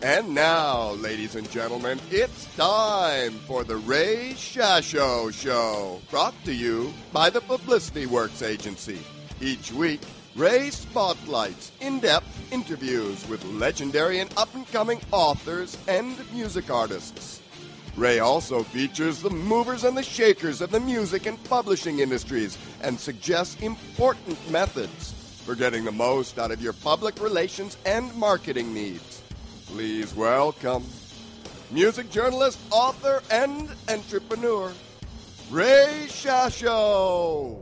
And now, ladies and gentlemen, it's time for the Ray Shasho Show, brought to you by the Publicity Works Agency. Each week, Ray spotlights in-depth interviews with legendary and up-and-coming authors and music artists. Ray also features the movers and the shakers of the music and publishing industries and suggests important methods for getting the most out of your public relations and marketing needs. Please welcome music journalist, author, and entrepreneur, Ray Shasho.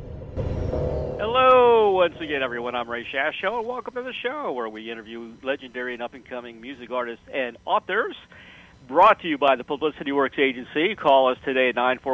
Hello, once again, everyone. I'm Ray Shasho, and welcome to the show where we interview legendary and up-and-coming music artists and authors. Brought to you by the Publicity Works Agency. Call us today at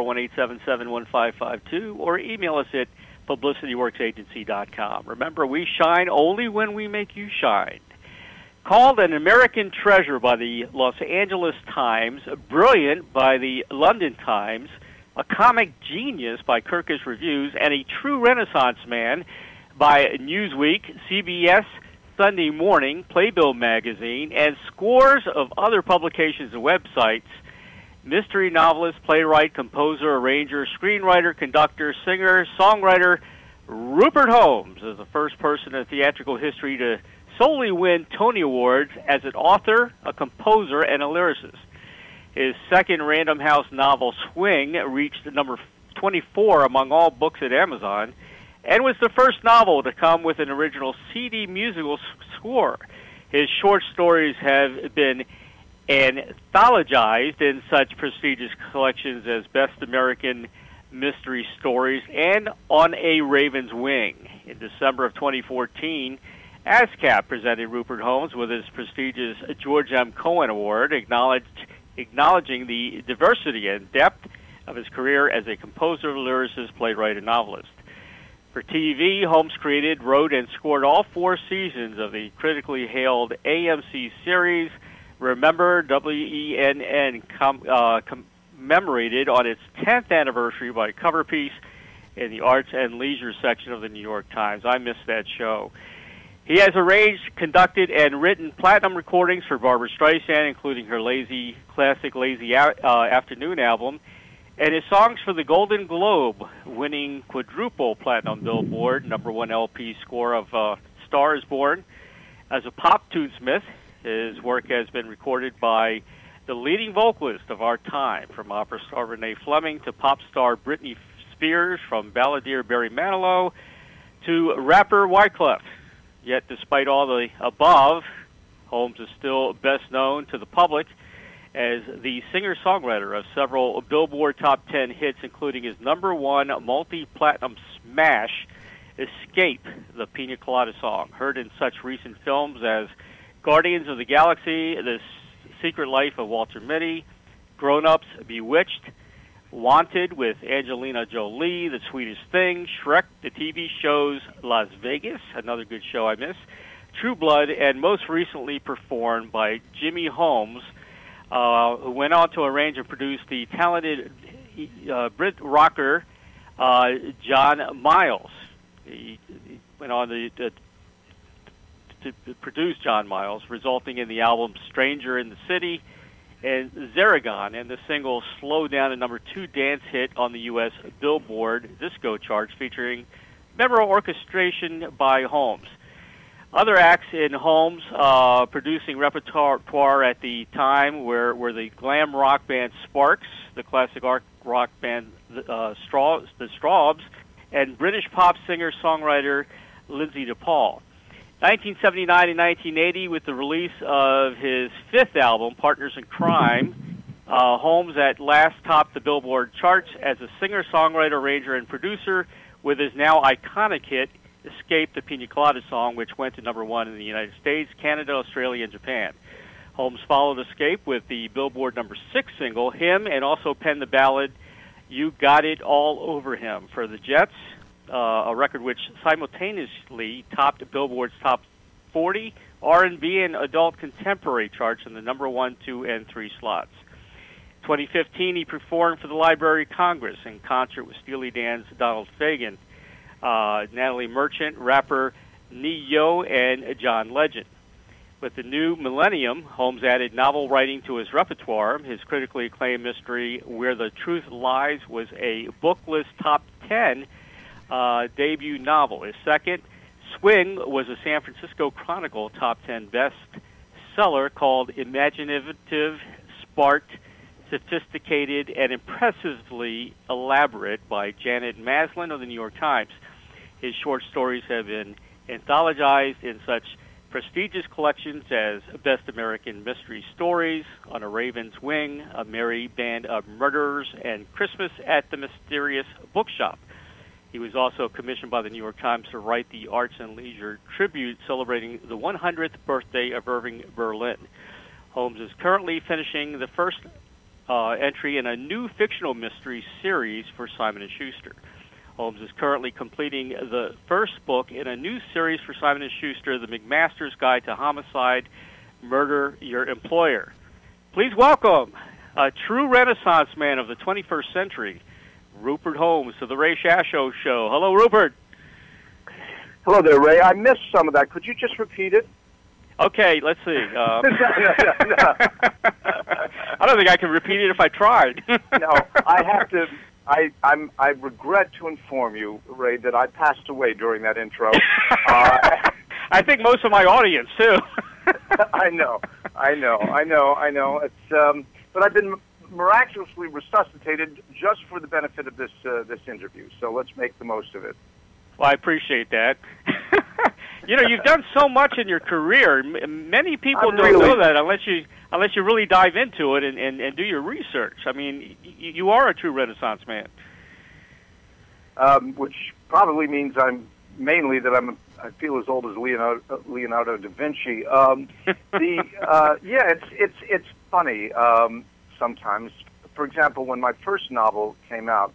941-877-1552 or email us at publicityworksagency.com. Remember, we shine only when we make you shine. Called an American treasure by the Los Angeles Times, brilliant by the London Times, a comic genius by Kirkus Reviews, and a true Renaissance man by Newsweek, CBS, Sunday Morning, Playbill Magazine, and scores of other publications and websites, mystery novelist, playwright, composer, arranger, screenwriter, conductor, singer, songwriter, Rupert Holmes is the first person in theatrical history to solely win Tony Awards as an author, a composer, and a lyricist. His second Random House novel, Swing, reached number 24 among all books at Amazon, and was the first novel to come with an original CD musical score. His short stories have been anthologized in such prestigious collections as Best American Mystery Stories and On a Raven's Wing. In December of 2014, ASCAP presented Rupert Holmes with his prestigious George M. Cohan Award, acknowledging the diversity and depth of his career as a composer, lyricist, playwright, and novelist. For TV, Holmes created, wrote, and scored all 4 seasons of the critically hailed AMC series Remember. WENN commemorated on its 10th anniversary by a cover piece in the Arts and Leisure section of the New York Times. I missed that show. He has arranged, conducted, and written platinum recordings for Barbra Streisand, including her Lazy Afternoon album, and his songs for the Golden Globe, winning quadruple platinum Billboard #1 LP score of Star is Born. As a pop tunesmith, his work has been recorded by the leading vocalist of our time, from opera star Renee Fleming to pop star Britney Spears, from balladeer Barry Manilow to rapper Wyclef. Yet, despite all the above, Holmes is still best known to the public as the singer-songwriter of several Billboard Top 10 hits, including his #1 multi-platinum smash, Escape, the Pina Colada song, heard in such recent films as Guardians of the Galaxy, The Secret Life of Walter Mitty, Grown Ups, Bewitched, Wanted with Angelina Jolie, The Sweetest Thing, Shrek, the TV shows Las Vegas, another good show I miss, True Blood, and most recently performed by Jimmy Holmes, who went on to arrange and produce the talented Brit rocker John Miles. He went on to produce John Miles, resulting in the album Stranger in the City and Zaragon, and the single Slow Down, a #2 dance hit on the U.S. Billboard disco charts, featuring memorable orchestration by Holmes. Other acts in Holmes' producing repertoire at the time were the glam rock band Sparks, the classic rock band the Strawbs, and British pop singer-songwriter Lindsay DePaul. 1979 and 1980, with the release of his 5th album, Partners in Crime, Holmes at last topped the Billboard charts as a singer-songwriter, arranger, and producer with his now iconic hit, Escape, the Pina Colada song, which went to #1 in the United States, Canada, Australia, and Japan. Holmes followed Escape with the Billboard #6 single, Him, and also penned the ballad You Got It All Over Him for the Jets, a record which simultaneously topped Billboard's top 40 R&B and adult contemporary charts in the #1, 2, and 3 slots. 2015, he performed for the Library of Congress in concert with Steely Dan's Donald Fagen, Natalie Merchant, rapper Ne-Yo, and John Legend. With the new millennium, Holmes added novel writing to his repertoire. His critically acclaimed mystery, Where the Truth Lies, was a booklist top 10 debut novel. His second, Swing, was a San Francisco Chronicle top 10 bestseller called Imaginative, Smart, Sophisticated, and Impressively Elaborate by Janet Maslin of the New York Times. His short stories have been anthologized in such prestigious collections as Best American Mystery Stories, On a Raven's Wing, A Merry Band of Murderers, and Christmas at the Mysterious Bookshop. He was also commissioned by the New York Times to write the Arts and Leisure tribute celebrating the 100th birthday of Irving Berlin. Holmes is currently finishing the first entry in a new fictional mystery series for Simon & Schuster. Holmes is currently completing the first book in a new series for Simon & Schuster, The McMaster's Guide to Homicide, Murder Your Employer. Please welcome a true Renaissance man of the 21st century, Rupert Holmes, to the Ray Shasho Show. Hello, Rupert. Hello there, Ray. I missed some of that. Could you just repeat it? Okay, let's see. I don't think I could repeat it if I tried. No, I have to. I regret to inform you, Ray, that I passed away during that intro. I think most of my audience too. I know. It's but I've been miraculously resuscitated just for the benefit of this interview. So let's make the most of it. Well, I appreciate that. You know, you've done so much in your career. Many people don't know that unless you really dive into it and do your research. I mean, you are a true Renaissance man. Which probably means I feel as old as Leonardo da Vinci. It's funny sometimes. For example, when my first novel came out,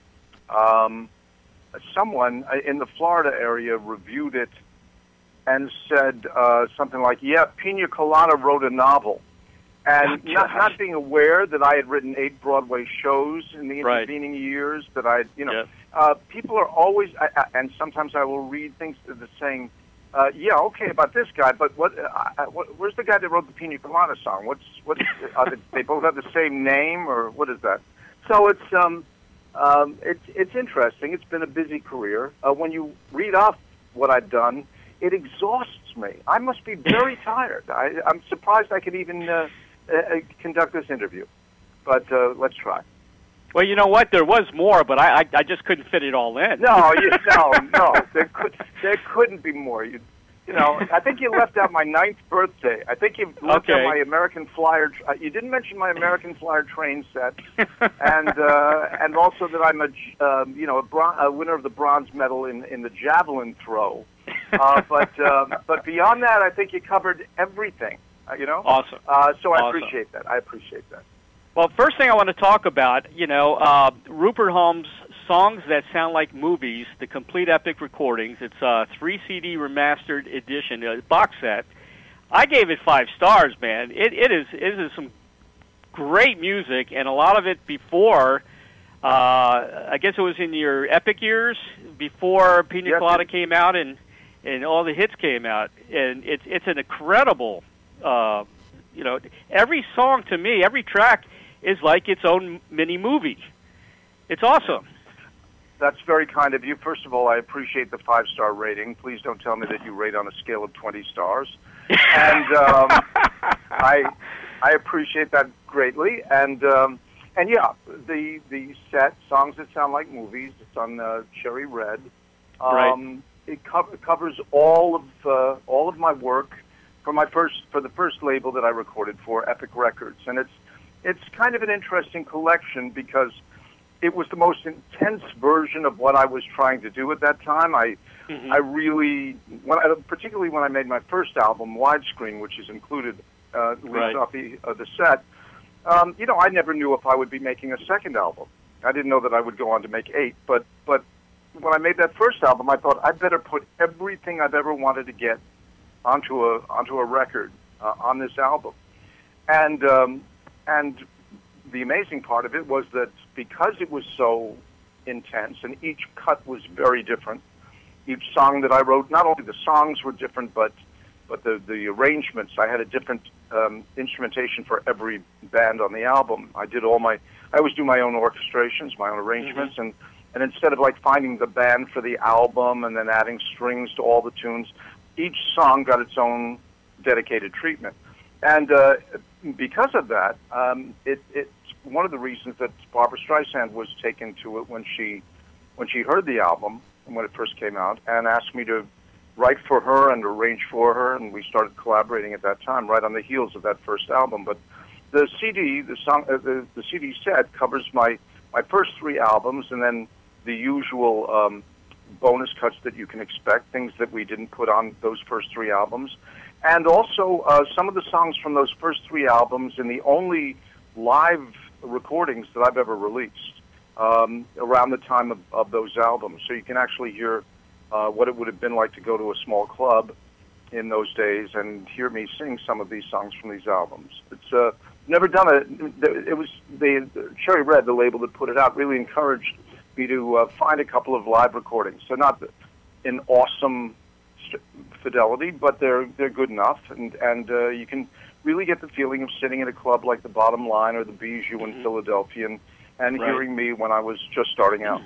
someone in the Florida area reviewed it and said something like, "Yeah, Pina Colada wrote a novel," and not being aware that I had written 8 Broadway shows in the intervening years. That people are always, and sometimes I will read things that are saying, "Yeah, okay, about this guy, but where's the guy that wrote the Pina Colada song? They both have the same name, or what is that?" So it's interesting. It's been a busy career. When you read off what I've done, it exhausts me. I must be very tired. I'm surprised I could even conduct this interview. But let's try. Well, you know what? There was more, but I just couldn't fit it all in. No. There couldn't be more. I think you left out my 9th birthday. I think you left out my American Flyer. You didn't mention my American Flyer train set, and also that I'm a winner of the bronze medal in the javelin throw. But beyond that, I think you covered everything. Awesome. So I appreciate that. Well, first thing I want to talk about, Rupert Holmes' Songs That Sound Like Movies, the complete epic recordings. It's a 3 CD remastered edition, a box set. I gave it 5 stars, man. It is some great music, and a lot of it before. I guess it was in your epic years before Pina Colada came out and all the hits came out, and it's an incredible. Every song to me, every track is like its own mini movie. It's awesome. That's very kind of you. First of all, I appreciate the 5-star rating. Please don't tell me that you rate on a scale of 20 stars. And I appreciate that greatly. And yeah, the set, Songs That Sound Like Movies, it's on Cherry Red. Right. It covers all of my work for the first label that I recorded for, Epic Records. And it's kind of an interesting collection because it was the most intense version of what I was trying to do at that time. I really, particularly when I made my first album, Widescreen, which is included leads off the set. I never knew if I would be making a second album. I didn't know that I would go on to make 8, but when I made that first album, I thought I'd better put everything I've ever wanted to get onto a record on this album, and the amazing part of it was that because it was so intense and each cut was very different, each song that I wrote, not only the songs were different, but but the arrangements, I had a different instrumentation for every band on the album. I always do my own orchestrations, my own arrangements, and instead of like finding the band for the album and then adding strings to all the tunes, each song got its own dedicated treatment. And because of that, it's one of the reasons that Barbra Streisand was taken to it when she heard the album when it first came out and asked me to write for her and arrange for her, and we started collaborating at that time, right on the heels of that first album. But the CD, the CD set covers my first 3 albums, and then the usual bonus cuts that you can expect, things that we didn't put on those first 3 albums, and also some of the songs from those first 3 albums in the only live recordings that I've ever released around the time of those albums. So you can actually hear what it would have been like to go to a small club in those days and hear me sing some of these songs from these albums. It's never done it. It was the Cherry Red, the label that put it out, really encouraged me to find a couple of live recordings. So not in awesome fidelity, but they're good enough, and you can really get the feeling of sitting at a club like the Bottom Line or the Bijou in Philadelphia and hearing me when I was just starting out.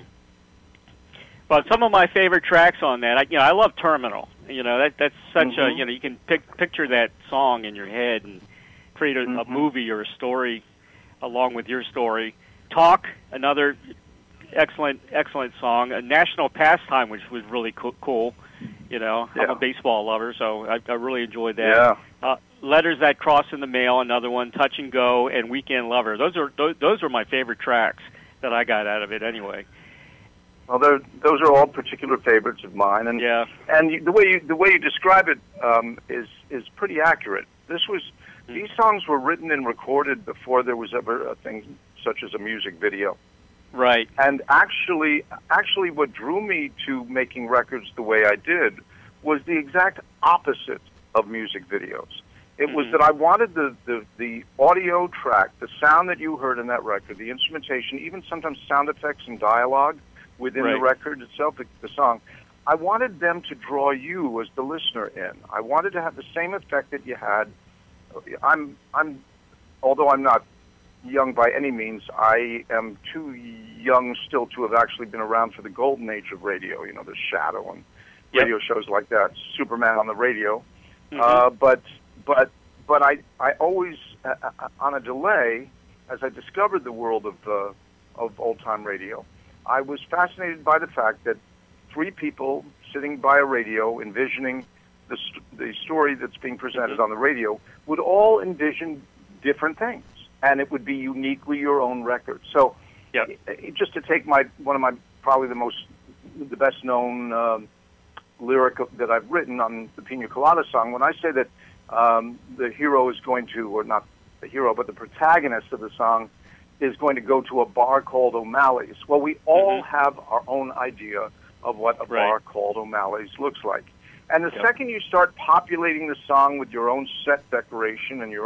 Well, some of my favorite tracks on that, I love Terminal. That's such a, you can picture that song in your head and create a movie or a story along with your story. Talk, another excellent song. A National Pastime, which was really cool. I'm a baseball lover, so I really enjoyed that. Yeah. Letters That Cross in the Mail, another one. Touch and Go, and Weekend Lover. Those are my favorite tracks that I got out of it anyway. Well, those are all particular favorites of mine, and the way you describe it is pretty accurate. These songs were written and recorded before there was ever a thing such as a music video. Right. And actually, what drew me to making records the way I did was the exact opposite of music videos. It was that I wanted the audio track, the sound that you heard in that record, the instrumentation, even sometimes sound effects and dialogue within the record itself, the song. I wanted them to draw you as the listener in. I wanted to have the same effect that you had. Although I'm not young by any means, I am too young still to have actually been around for the golden age of radio. The Shadow and radio shows like that, Superman on the radio. But I always, on a delay, as I discovered the world of old time radio, I was fascinated by the fact that 3 people sitting by a radio, envisioning the story that's being presented on the radio, would all envision different things, and it would be uniquely your own record. So, just to take one of my probably the best known lyric that I've written on the Pina Colada song, when I say that the hero is going to, or not the hero, but the protagonist of the song is going to go to a bar called O'Malley's. Well, we all have our own idea of what a bar called O'Malley's looks like. And the second you start populating the song with your own set decoration and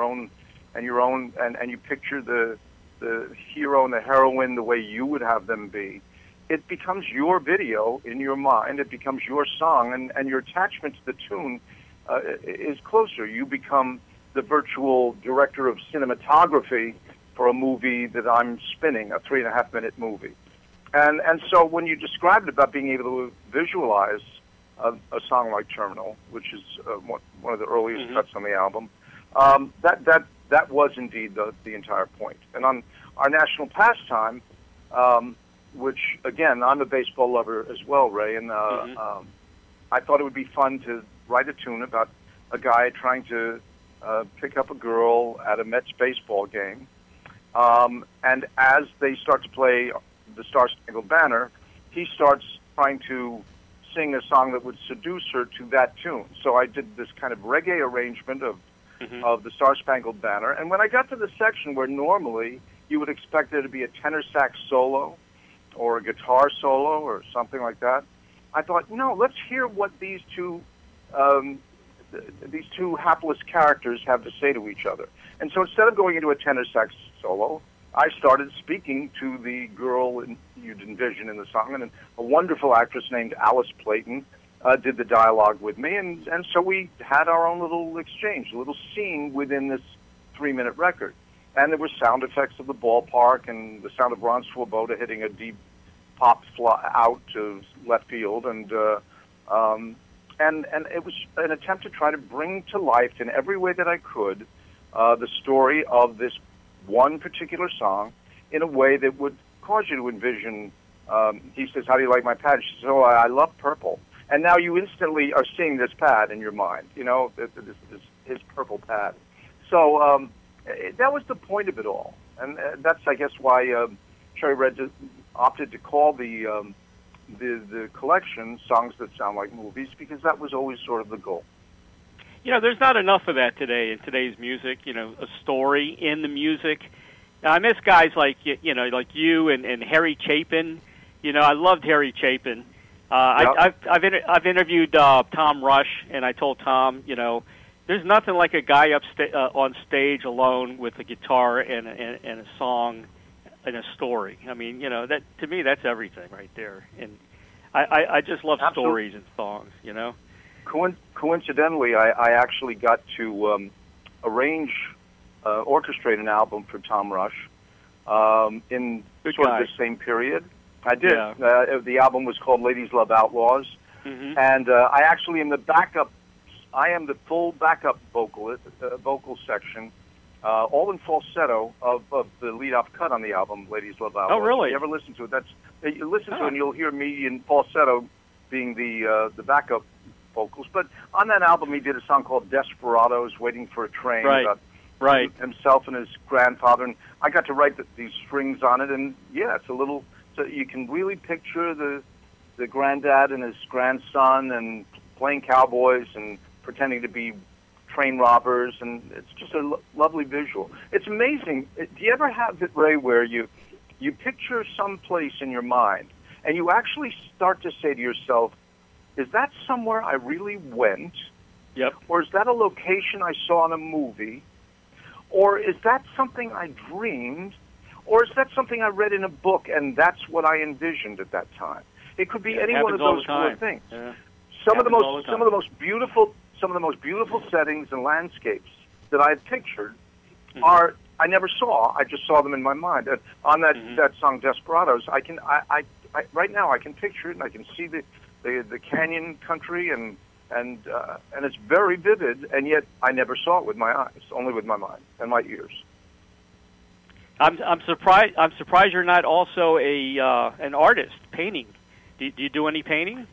you picture the hero and the heroine the way you would have them be, it becomes your video in your mind. It becomes your song, and your attachment to the tune is closer. You become the virtual director of cinematography for a movie that I'm spinning, a 3.5-minute movie. And so when you described about being able to visualize a song like Terminal, which is one of the earliest cuts on the album, that was indeed the entire point. And on our National Pastime, which, again, I'm a baseball lover as well, Ray, and I thought it would be fun to write a tune about a guy trying to pick up a girl at a Mets baseball game. And as they start to play the Star-Spangled Banner, he starts trying to sing a song that would seduce her to that tune. So I did this kind of reggae arrangement of the Star-Spangled Banner. And when I got to the section where normally you would expect there to be a tenor sax solo or a guitar solo or something like that, I thought, no, let's hear what these two hapless characters have to say to each other. And so instead of going into a tenor sax solo, I started speaking to the girl you'd envision in the song, and a wonderful actress named Alice Playton did the dialogue with me, and so we had our own little exchange, a little scene within this 3-minute record. And there were sound effects of the ballpark and the sound of Ron Swoboda hitting a deep pop out to left field, and it was an attempt to try to bring to life in every way that I could the story of this one particular song in a way that would cause you to envision. He says, "How do you like my pad?" She says, "Oh, I love purple." And now you instantly are seeing this pad in your mind, his purple pad. So that was the point of it all, and that's, I guess, why Cherry Red opted to call the collection "Songs That Sound Like Movies," because that was always sort of the goal. There's not enough of that today in today's music. A story in the music. Now, I miss guys like like you and Harry Chapin. I loved Harry Chapin. Yep. I've interviewed Tom Rush, and I told Tom, there's nothing like a guy on stage alone with a guitar and a song and a story. I mean, that to me, that's everything right there. And I just love Absolutely. stories and songs. Coincidentally, I actually got to orchestrate an album for Tom Rush in Good sort guy. of the same period. I did. Yeah. The album was called "Ladies Love Outlaws," and I actually am the backup. I am the full backup vocal section, all in falsetto of the lead-off cut on the album "Ladies Love Outlaws." Oh, really? If you ever listen to it? You listen to it and you'll hear me in falsetto being the backup vocals. But on that album, he did a song called "Desperados," "Waiting for a Train," about himself and his grandfather. And I got to write these strings on it, and yeah, it's a little. So you can really picture the granddad and his grandson and playing cowboys and pretending to be train robbers, and it's just a lovely visual. It's amazing. Do you ever have it, Ray, where you picture some place in your mind and you actually start to say to yourself, is that somewhere I really went? Yep. Or is that a location I saw in a movie? Or is that something I dreamed? Or is that something I read in a book and that's what I envisioned at that time? It could be any one of those four things. Yeah. Some of the most beautiful settings and landscapes that I had pictured are I never saw. I just saw them in my mind. And on that song "Desperados," I right now I can picture it and I can see the canyon country and it's very vivid, and yet I never saw it with my eyes, only with my mind and my ears. I'm surprised. I'm surprised you're not also an artist painting. Do you do any painting?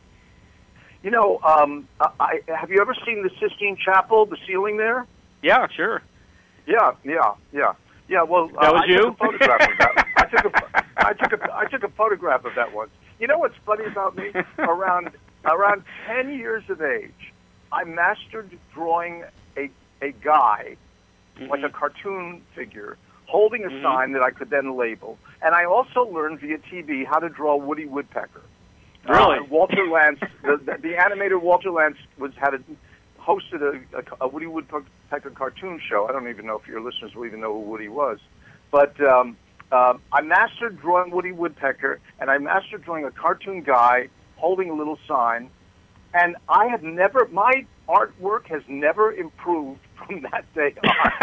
Have you ever seen the Sistine Chapel? The ceiling there? Yeah, sure. Yeah. Well, that was you. Took a photograph of that. I took a photograph of that once. You know what's funny about me? Around 10 years of age, I mastered drawing a guy, like a cartoon figure, holding a sign that I could then label. And I also learned via TV how to draw Woody Woodpecker. Really? Walter Lantz, the animator Walter Lantz hosted a Woody Woodpecker cartoon show. I don't even know if your listeners will even know who Woody was. But I mastered drawing Woody Woodpecker, and I mastered drawing a cartoon guy holding a little sign. And my artwork has never improved from that day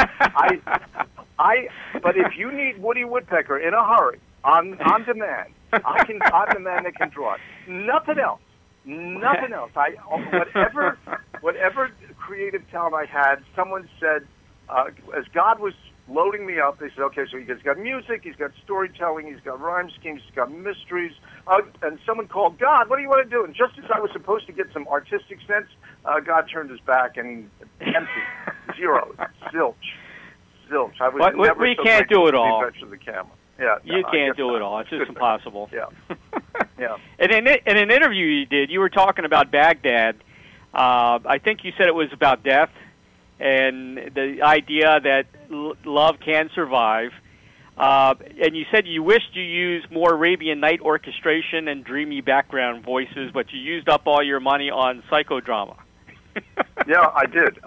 on. But if you need Woody Woodpecker in a hurry, on demand, I'm the man that can draw it. Nothing else. Whatever creative talent I had, someone said, as God was loading me up, they said, okay, so he's got music, he's got storytelling, he's got rhyme schemes, he's got mysteries. And someone called, God, what do you want to do? And just as I was supposed to get some artistic sense, God turned his back and empty, zero, zilch. I was never we so can't do it all. To the camera. Yeah, you can't do it all. It's just impossible. Yeah. Yeah. And in an interview you did, you were talking about Baghdad. I think you said it was about death and the idea that love can survive. And you said you wished you used more Arabian Night orchestration and dreamy background voices, but you used up all your money on psychodrama. Yeah, I did.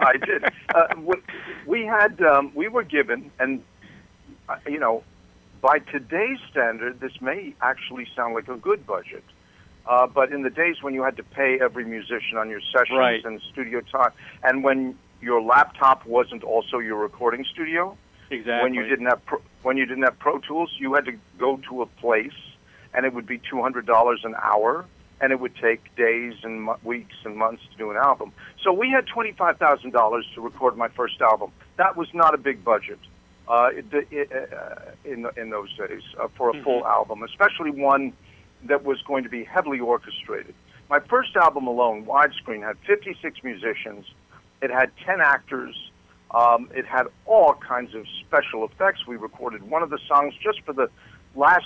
We were given, and by today's standard, this may actually sound like a good budget. But in the days when you had to pay every musician on your sessions Right. and studio time, and when your laptop wasn't also your recording studio, Exactly. when you didn't have Pro Tools, you had to go to a place, and it would be $200 an hour, and it would take days and weeks and months to do an album. So we had $25,000 to record my first album. That was not a big budget in those days for a full album, especially one that was going to be heavily orchestrated. My first album alone, Widescreen, had 56 musicians. It had 10 actors. It had all kinds of special effects. We recorded one of the songs just for the last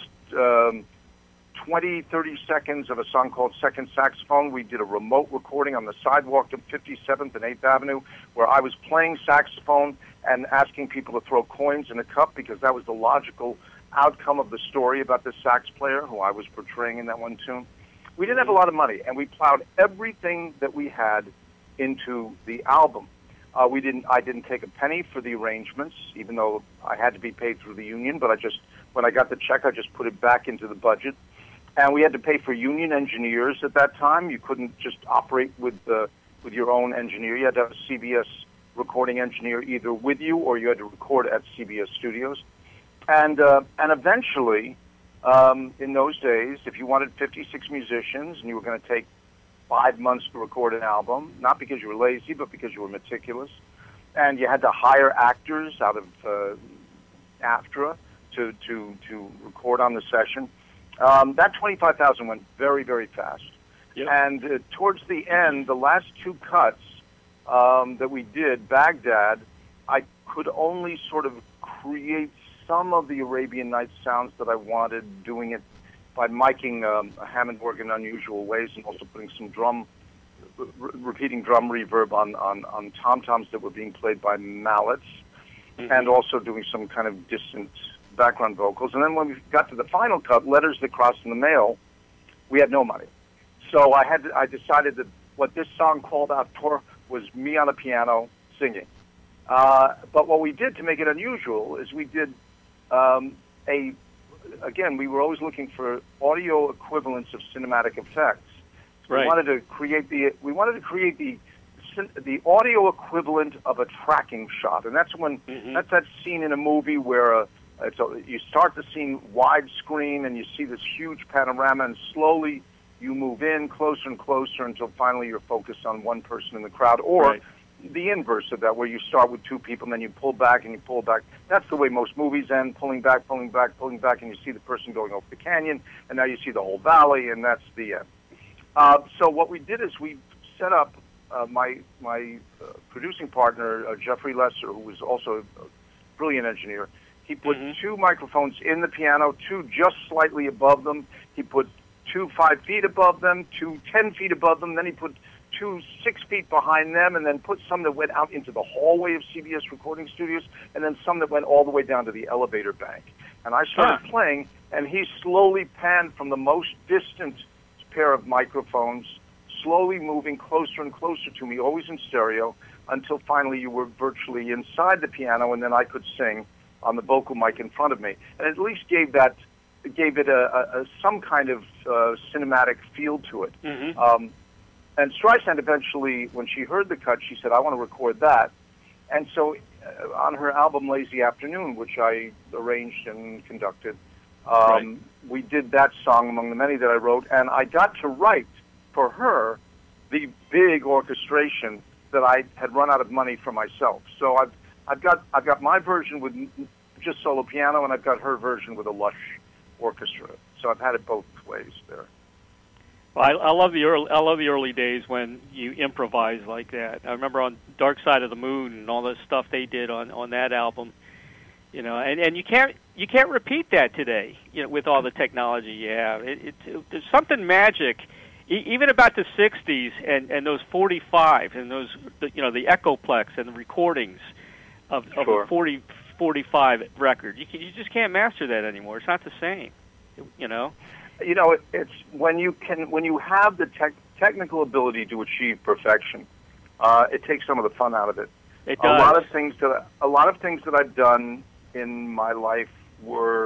20, 30 seconds of a song called Second Saxophone. We did a remote recording on the sidewalk of 57th and 8th Avenue where I was playing saxophone and asking people to throw coins in a cup because that was the logical outcome of the story about this sax player who I was portraying in that one tune. We didn't have a lot of money, and we plowed everything that we had into the album. I didn't take a penny for the arrangements, even though I had to be paid through the union, but when I got the check, I just put it back into the budget. And we had to pay for union engineers at that time. You couldn't just operate with your own engineer. You had to have a CBS recording engineer either with you or you had to record at CBS Studios. And eventually, in those days, if you wanted 56 musicians and you were going to take 5 months to record an album, not because you were lazy, but because you were meticulous, and you had to hire actors out of AFTRA to record on the session, that $25,000 went very, very fast. Yep. And towards the end, the last two cuts that we did, Baghdad, I could only sort of create some of the Arabian Nights sounds that I wanted, doing it by miking a Hammond organ in unusual ways and also putting some repeating drum reverb on tom-toms that were being played by mallets, and also doing some kind of distant background vocals. And then when we got to the final cut, Letters That Crossed in the Mail, we had no money. So I decided that what this song called out for was me on a piano singing. But what we did to make it unusual is we did again, we were always looking for audio equivalents of cinematic effects. Right. We wanted to create the audio equivalent of a tracking shot, and that's when that's that scene in a movie where you start the scene widescreen and you see this huge panorama, and slowly you move in closer and closer until finally you're focused on one person in the crowd, or the inverse of that, where you start with two people and then you pull back and you pull back. That's the way most movies end, pulling back, pulling back, pulling back, and you see the person going over the canyon, and now you see the whole valley, and that's the end. So what we did is we set up my producing partner, Jeffrey Lesser, who was also a brilliant engineer. He put two microphones in the piano, two just slightly above them. He put two 5 feet above them, two 10 feet above them. Then he put two 6 feet behind them, and then put some that went out into the hallway of CBS recording studios, and then some that went all the way down to the elevator bank. And I started playing, and he slowly panned from the most distant pair of microphones, slowly moving closer and closer to me, always in stereo, until finally you were virtually inside the piano, and then I could sing on the vocal mic in front of me. And at least gave it some kind of cinematic feel to it. And Streisand eventually, when she heard the cut, she said, I want to record that. And so on her album Lazy Afternoon, which I arranged and conducted, we did that song among the many that I wrote. And I got to write for her the big orchestration that I had run out of money for myself. So I've got my version with just solo piano, and I've got her version with a lush orchestra. So I've had it both ways there. Well, I love the early days when you improvise like that. I remember on Dark Side of the Moon and all the stuff they did on that album, you know, and you can't repeat that today, you know, with all the technology you have. There's something magic, even about the '60s and those 45 and those, you know, the Echoplex and the recordings of a 45 record. You just can't master that anymore. It's not the same, you know. You know, it's when you have the technical ability to achieve perfection, it takes some of the fun out of it. It does. A lot of things that I've done in my life were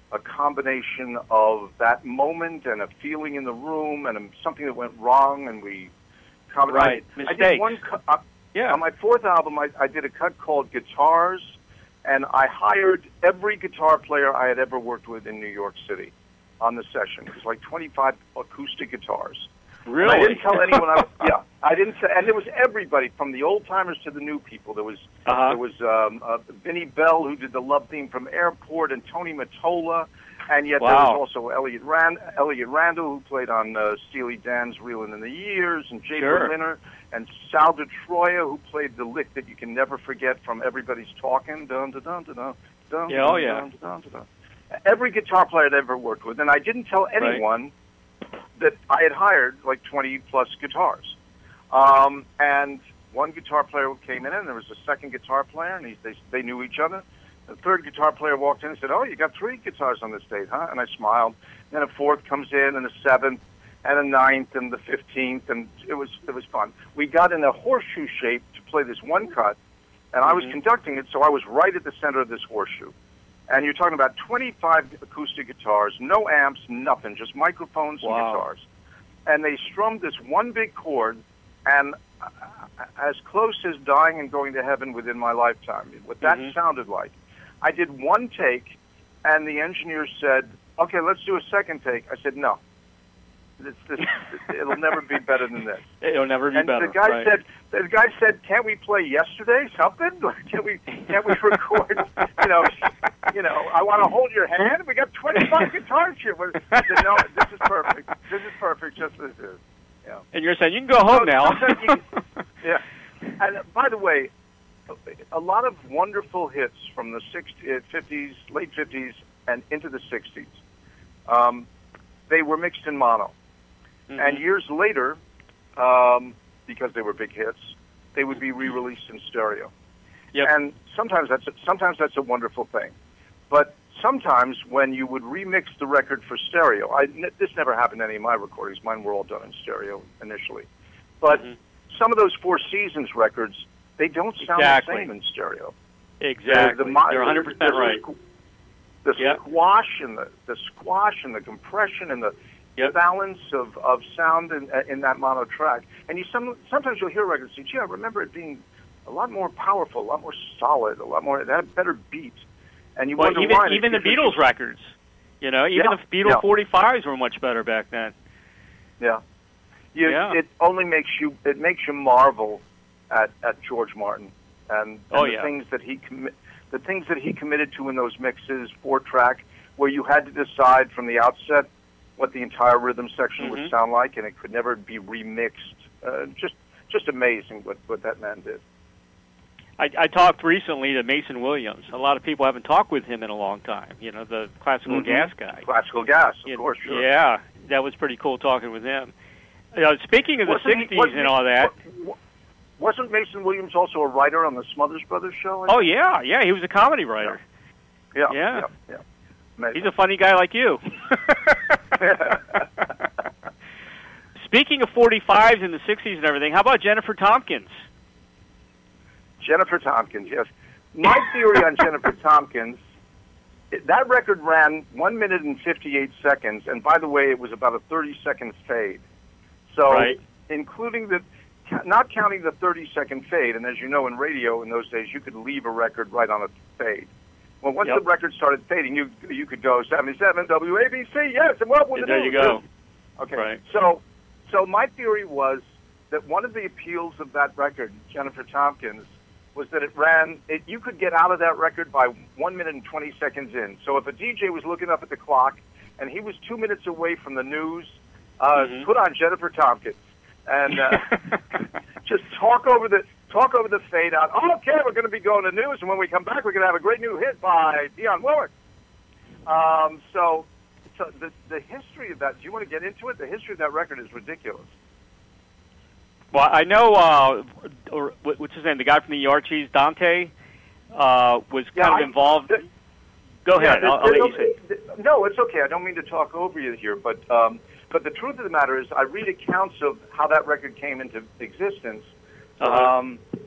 a combination of that moment and a feeling in the room and something that went wrong, and we Right. I did one Yeah. on my fourth album. I did a cut called Guitars, and I hired every guitar player I had ever worked with in New York City on the session. It was like 25 acoustic guitars. Really? And I didn't tell anyone. I didn't say, and there was everybody from the old timers to the new people. There was Vinnie Bell, who did the love theme from Airport, and Tony Mottola, and yet there was also Elliot Randall, who played on Steely Dan's "Reelin' in the Years," and Jay Berliner, and Sal DeTroia, who played the lick that you can never forget from "Everybody's Talking." Dun dun dun dun dun. Dun, yeah, oh dun, yeah. Dun, dun, dun, dun. Every guitar player I'd ever worked with, and I didn't tell anyone that I had hired like 20 plus guitars. And one guitar player came in, and there was a second guitar player, and they knew each other. The third guitar player walked in and said, "Oh, you got 3 guitars on this date, huh?" And I smiled. Then a fourth comes in, and a seventh, and a ninth, and the 15th, and it was fun. We got in a horseshoe shape to play this one cut, and I was conducting it, so I was right at the center of this horseshoe. And you're talking about 25 acoustic guitars, no amps, nothing, just microphones and guitars. And they strummed this one big chord, and as close as dying and going to heaven within my lifetime, what that sounded like. I did one take, and the engineer said, "Okay, let's do a second take." I said, "No. It'll never be better than this." It'll never be better. And the guy said, "Can't we play yesterday? Something? Can't we record? You know, I want to hold your hand. We got 25 guitars here." I said, "No, this is perfect. This is perfect, just as it is." Yeah. And you're saying you can go home now. Yeah. And by the way, a lot of wonderful hits from the 50s, late 50s, and into the 60s. They were mixed in mono. And years later, because they were big hits, they would be re-released in stereo. Yep. And sometimes that's a wonderful thing. But sometimes when you would remix the record for stereo, this never happened in any of my recordings. Mine were all done in stereo initially. But some of those Four Seasons records, they don't sound the same in stereo. Exactly. You're 100% right. The squash and the compression and the balance of sound in that mono track. And sometimes you'll hear records and say, "Gee, I remember it being a lot more powerful, a lot more solid, it had a better beat." And you wonder why. Even the Beatles records, even the Beatles 45s were much better back then. Yeah. It only makes you marvel at George Martin and the things that he committed to in those mixes, 4-track, where you had to decide from the outset what the entire rhythm section would sound like, and it could never be remixed. Just amazing what that man did. I talked recently to Mason Williams. A lot of people haven't talked with him in a long time. The classical gas guy. Classical gas, of course, sure. Yeah, that was pretty cool talking with him. Speaking of the 60s and all that. Wasn't Mason Williams also a writer on the Smothers Brothers show? Oh, yeah, he was a comedy writer. Yeah. He's a funny guy like you. Speaking of 45s in the 60s and everything, how about Jennifer Tompkins? Jennifer Tompkins, yes. My theory on Jennifer Tompkins, that record ran 1 minute and 58 seconds, and by the way, it was about a 30-second fade. So, including not counting the 30-second fade, and as you know, in radio in those days, you could leave a record right on a fade. Well, once the record started fading, you could go 77 WABC, yes, and what would it do? There you go. Okay, right. So my theory was that one of the appeals of that record, Jennifer Tompkins, was that you could get out of that record by 1 minute and 20 seconds in. So if a DJ was looking up at the clock and he was 2 minutes away from the news, put on Jennifer Tompkins and just talk over the fade out. Oh, okay, we're going to be going to news, and when we come back, we're going to have a great new hit by Dionne Warwick. So the history of that. Do you want to get into it? The history of that record is ridiculous. Well, I know, what's his name, the guy from the Archies, Dante, was kind of involved. Go ahead, I'll let you say. No, it's okay. I don't mean to talk over you here, but the truth of the matter is I read accounts of how that record came into existence,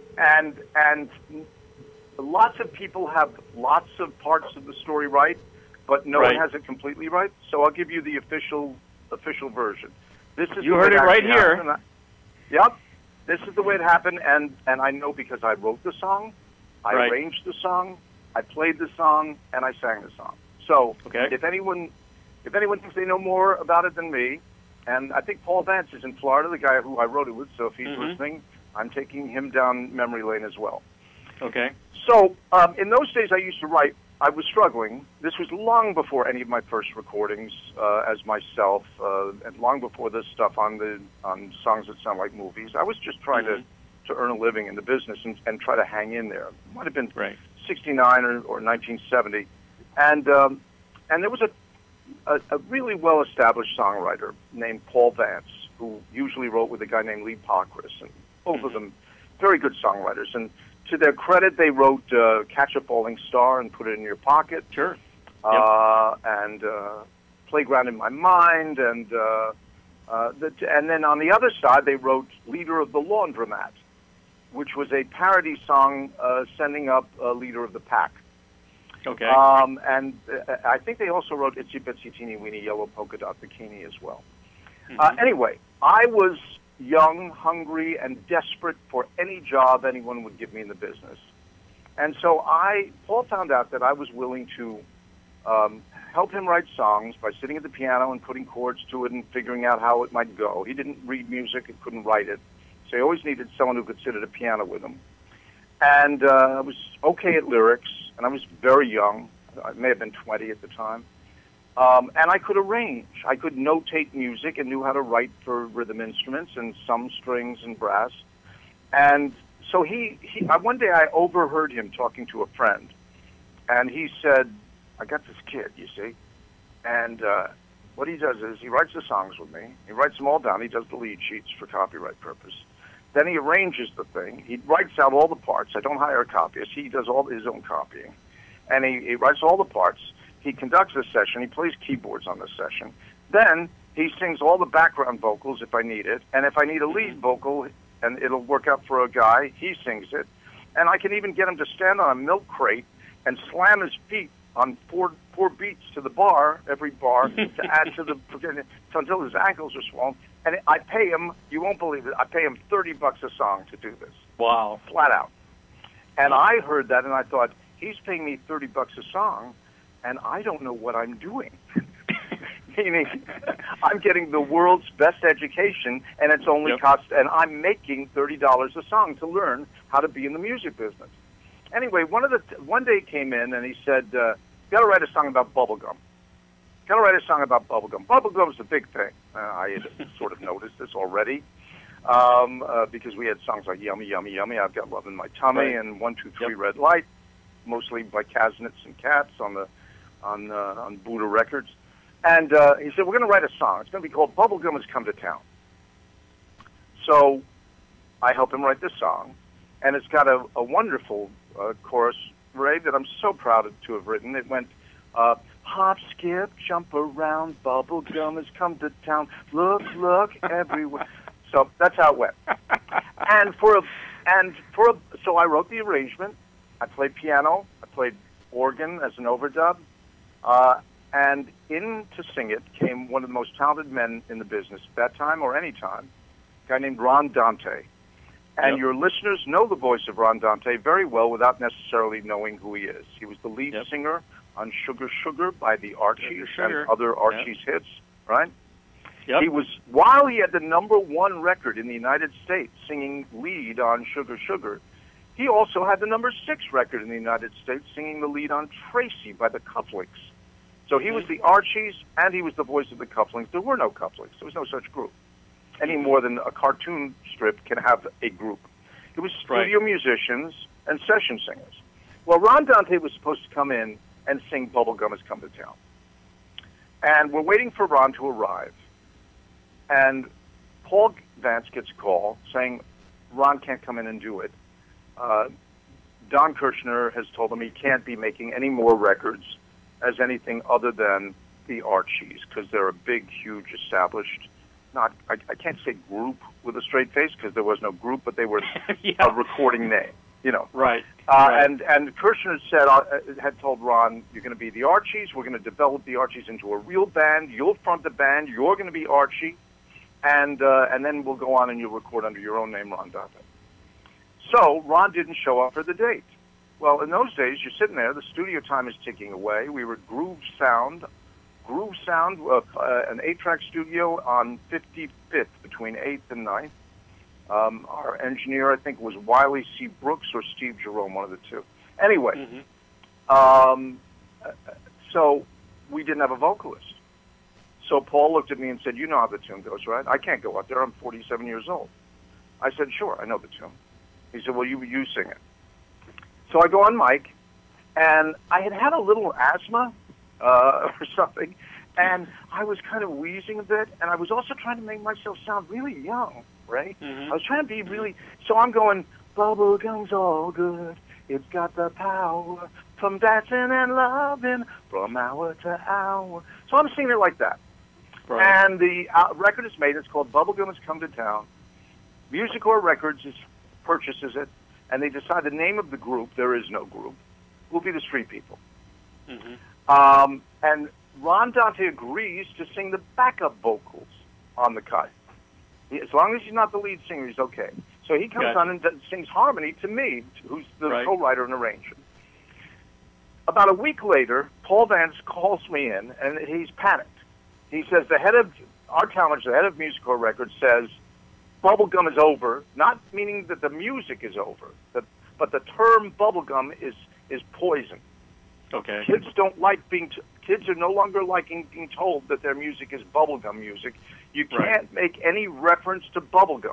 and lots of people have lots of parts of the story right. but no Right. one has it completely right. So I'll give you the official version. This is You the heard way it right actually here. happened. Yep. This is the way it happened, and I know because I wrote the song, I Right. arranged the song, I played the song, and I sang the song. So Okay. if anyone thinks they know more about it than me, and I think Paul Vance is in Florida, the guy who I wrote it with, so if he's listening, I'm taking him down memory lane as well. Okay. So in those days I used to write. I was struggling. This was long before any of my first recordings as myself, and long before this stuff on Songs That Sound Like Movies. I was just trying to earn a living in the business and try to hang in there. It might have been Right. 69 or 1970. And there was a really well-established songwriter named Paul Vance, who usually wrote with a guy named Lee Pockris, and both of them very good songwriters. And to their credit, they wrote Catch a Falling Star and Put It in Your Pocket. Sure. And Playground in My Mind. And then on the other side, they wrote Leader of the Laundromat, which was a parody song sending up Leader of the Pack. Okay. And I think they also wrote Itsy Bitsy Teeny Weeny Yellow Polka Dot Bikini as well. Anyway, I was young, hungry, and desperate for any job anyone would give me in the business. And so Paul found out that I was willing to help him write songs by sitting at the piano and putting chords to it and figuring out how it might go. He didn't read music and couldn't write it, so he always needed someone who could sit at a piano with him. And I was okay at lyrics, and I was very young. I may have been 20 at the time. And I could arrange. I could notate music and knew how to write for rhythm instruments and some strings and brass. And so one day I overheard him talking to a friend, and he said, I got this kid, you see, and what he does is he writes the songs with me. He writes them all down. He does the lead sheets for copyright purpose. Then he arranges the thing. He writes out all the parts. I don't hire a copyist. He does all his own copying. And he writes all the parts. He conducts a session. He plays keyboards on the session. Then he sings all the background vocals if I need it. And if I need a lead vocal, and it'll work out for a guy, he sings it. And I can even get him to stand on a milk crate and slam his feet on four beats to the bar, every bar, to add to the, until his ankles are swollen. And I pay him, you won't believe it, I pay him $30 a song to do this. Wow. Flat out. And I heard that and I thought, he's paying me $30 a song, and I don't know what I'm doing. Meaning, I'm getting the world's best education, and it's only and I'm making $30 a song to learn how to be in the music business. Anyway, one day he came in and he said, "You got to write a song about bubblegum. Got to write a song about bubblegum. Bubblegum's a big thing." I had sort of noticed this already because we had songs like "Yummy, Yummy, Yummy," "I've Got Love in My Tummy," and "1, 2, 3, Red Light," mostly by Kaznitz and Katz on Buddha Records. And he said, "We're going to write a song. It's going to be called Bubblegum Has Come to Town." So I helped him write this song, and it's got a wonderful chorus, Ray, that I'm so proud to have written. It went, hop, skip, jump around, bubblegum has come to town, look everywhere. So that's how it went. So I wrote the arrangement. I played piano. I played organ as an overdub. And in to sing it came one of the most talented men in the business at that time or any time, a guy named Ron Dante. And your listeners know the voice of Ron Dante very well without necessarily knowing who he is. He was the lead singer on Sugar Sugar by the Archies and other Archies hits, right? Yep. He was, while he had the #1 record in the United States singing lead on Sugar Sugar, he also had the #6 record in the United States singing the lead on Tracy by the Couplings. So he was the Archies, and he was the voice of the Couplings. There were no Couplings. There was no such group. Any more than a cartoon strip can have a group. It was studio musicians and session singers. Well, Ron Dante was supposed to come in and sing Bubblegum Has Come to Town. And we're waiting for Ron to arrive. And Paul Vance gets a call saying Ron can't come in and do it. Don Kirshner has told him he can't be making any more records as anything other than the Archies, because they're a big, huge, established, I can't say group with a straight face, because there was no group, but they were a recording name. you know. Right. Right. And Kirshner had told Ron, "You're going to be the Archies. We're going to develop the Archies into a real band. You'll front the band. You're going to be Archie, and then we'll go on and you'll record under your own name, Ron Dante." So Ron didn't show up for the date. Well, in those days, you're sitting there. The studio time is ticking away. We were at Groove Sound, an 8-track studio on 55th between 8th and 9th. Our engineer, I think, was Wiley C. Brooks or Steve Jerome, one of the two. Anyway, so we didn't have a vocalist. So Paul looked at me and said, "You know how the tune goes, right? I can't go up there. I'm 47 years old." I said, "Sure, I know the tune." He said, "Well, you sing it." So I go on mic, and I had a little asthma or something, and I was kind of wheezing a bit, and I was also trying to make myself sound really young, right? I was trying to be really, so I'm going, "Bubblegum's all good, it's got the power, from dancing and loving, from hour to hour." So I'm singing it like that. Right. And the record is made, it's called Bubblegum Has Come to Town. Musicorps Records purchases it, and they decide the name of the group, there is no group, will be the Street People. And Ron Dante agrees to sing the backup vocals on the cut. As long as he's not the lead singer, he's okay. So he comes on and sings harmony to me, who's the co-writer and arranger. About a week later, Paul Vance calls me in, and he's panicked. He says, the head of our talent, the head of Musicorps Records, says, "Bubblegum is over," not meaning that the music is over, but the term bubblegum is poison. Okay. Kids don't like kids are no longer liking being told that their music is bubblegum music. You can't make any reference to bubblegum.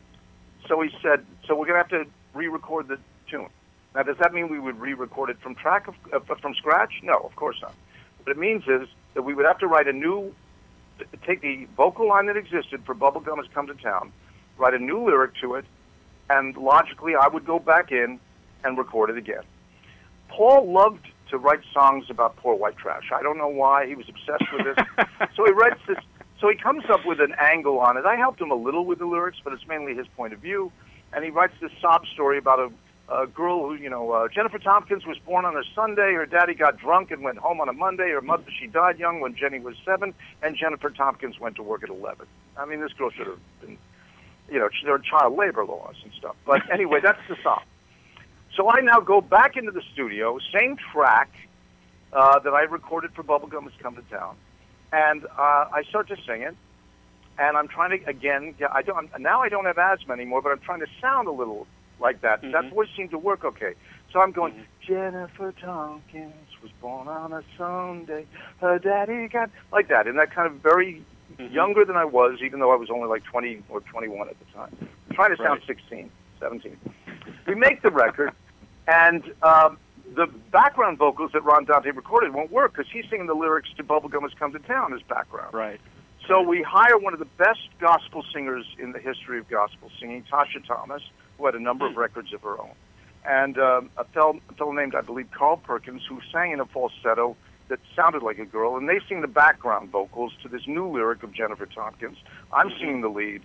So he said, "So we're going to have to re-record the tune." Now, does that mean we would re-record it from scratch? No, of course not. What it means is that we would have to take the vocal line that existed for Bubblegum Has Come to Town, write a new lyric to it, and logically I would go back in and record it again. Paul loved to write songs about poor white trash. I don't know why. He was obsessed with this. So he writes this. So he comes up with an angle on it. I helped him a little with the lyrics, but it's mainly his point of view. And he writes this sob story about a girl who, Jennifer Tompkins was born on a Sunday. Her daddy got drunk and went home on a Monday. Her mother, she died young when Jenny was 7, and Jennifer Tompkins went to work at 11. I mean, this girl should have been, there are child labor laws and stuff. But anyway, that's the song. So I now go back into the studio, same track that I recorded for Bubblegum Has Come to Town, and I start to sing it, and I'm trying to, now I don't have asthma anymore, but I'm trying to sound a little like that. That voice seemed to work okay. So I'm going, Jennifer Tompkins was born on a Sunday, her daddy got, like that, and that kind of very younger than I was, even though I was only like 20 or 21 at the time. I'm trying to sound 16, 17. We make the record, and the background vocals that Ron Dante recorded won't work because he's singing the lyrics to Bubblegum Has Come to Town as background. Right. So we hire one of the best gospel singers in the history of gospel singing, Tasha Thomas, who had a number of records of her own, and a fellow named, I believe, Carl Perkins, who sang in a falsetto that sounded like a girl, and they sing the background vocals to this new lyric of Jennifer Tompkins. I'm singing the lead.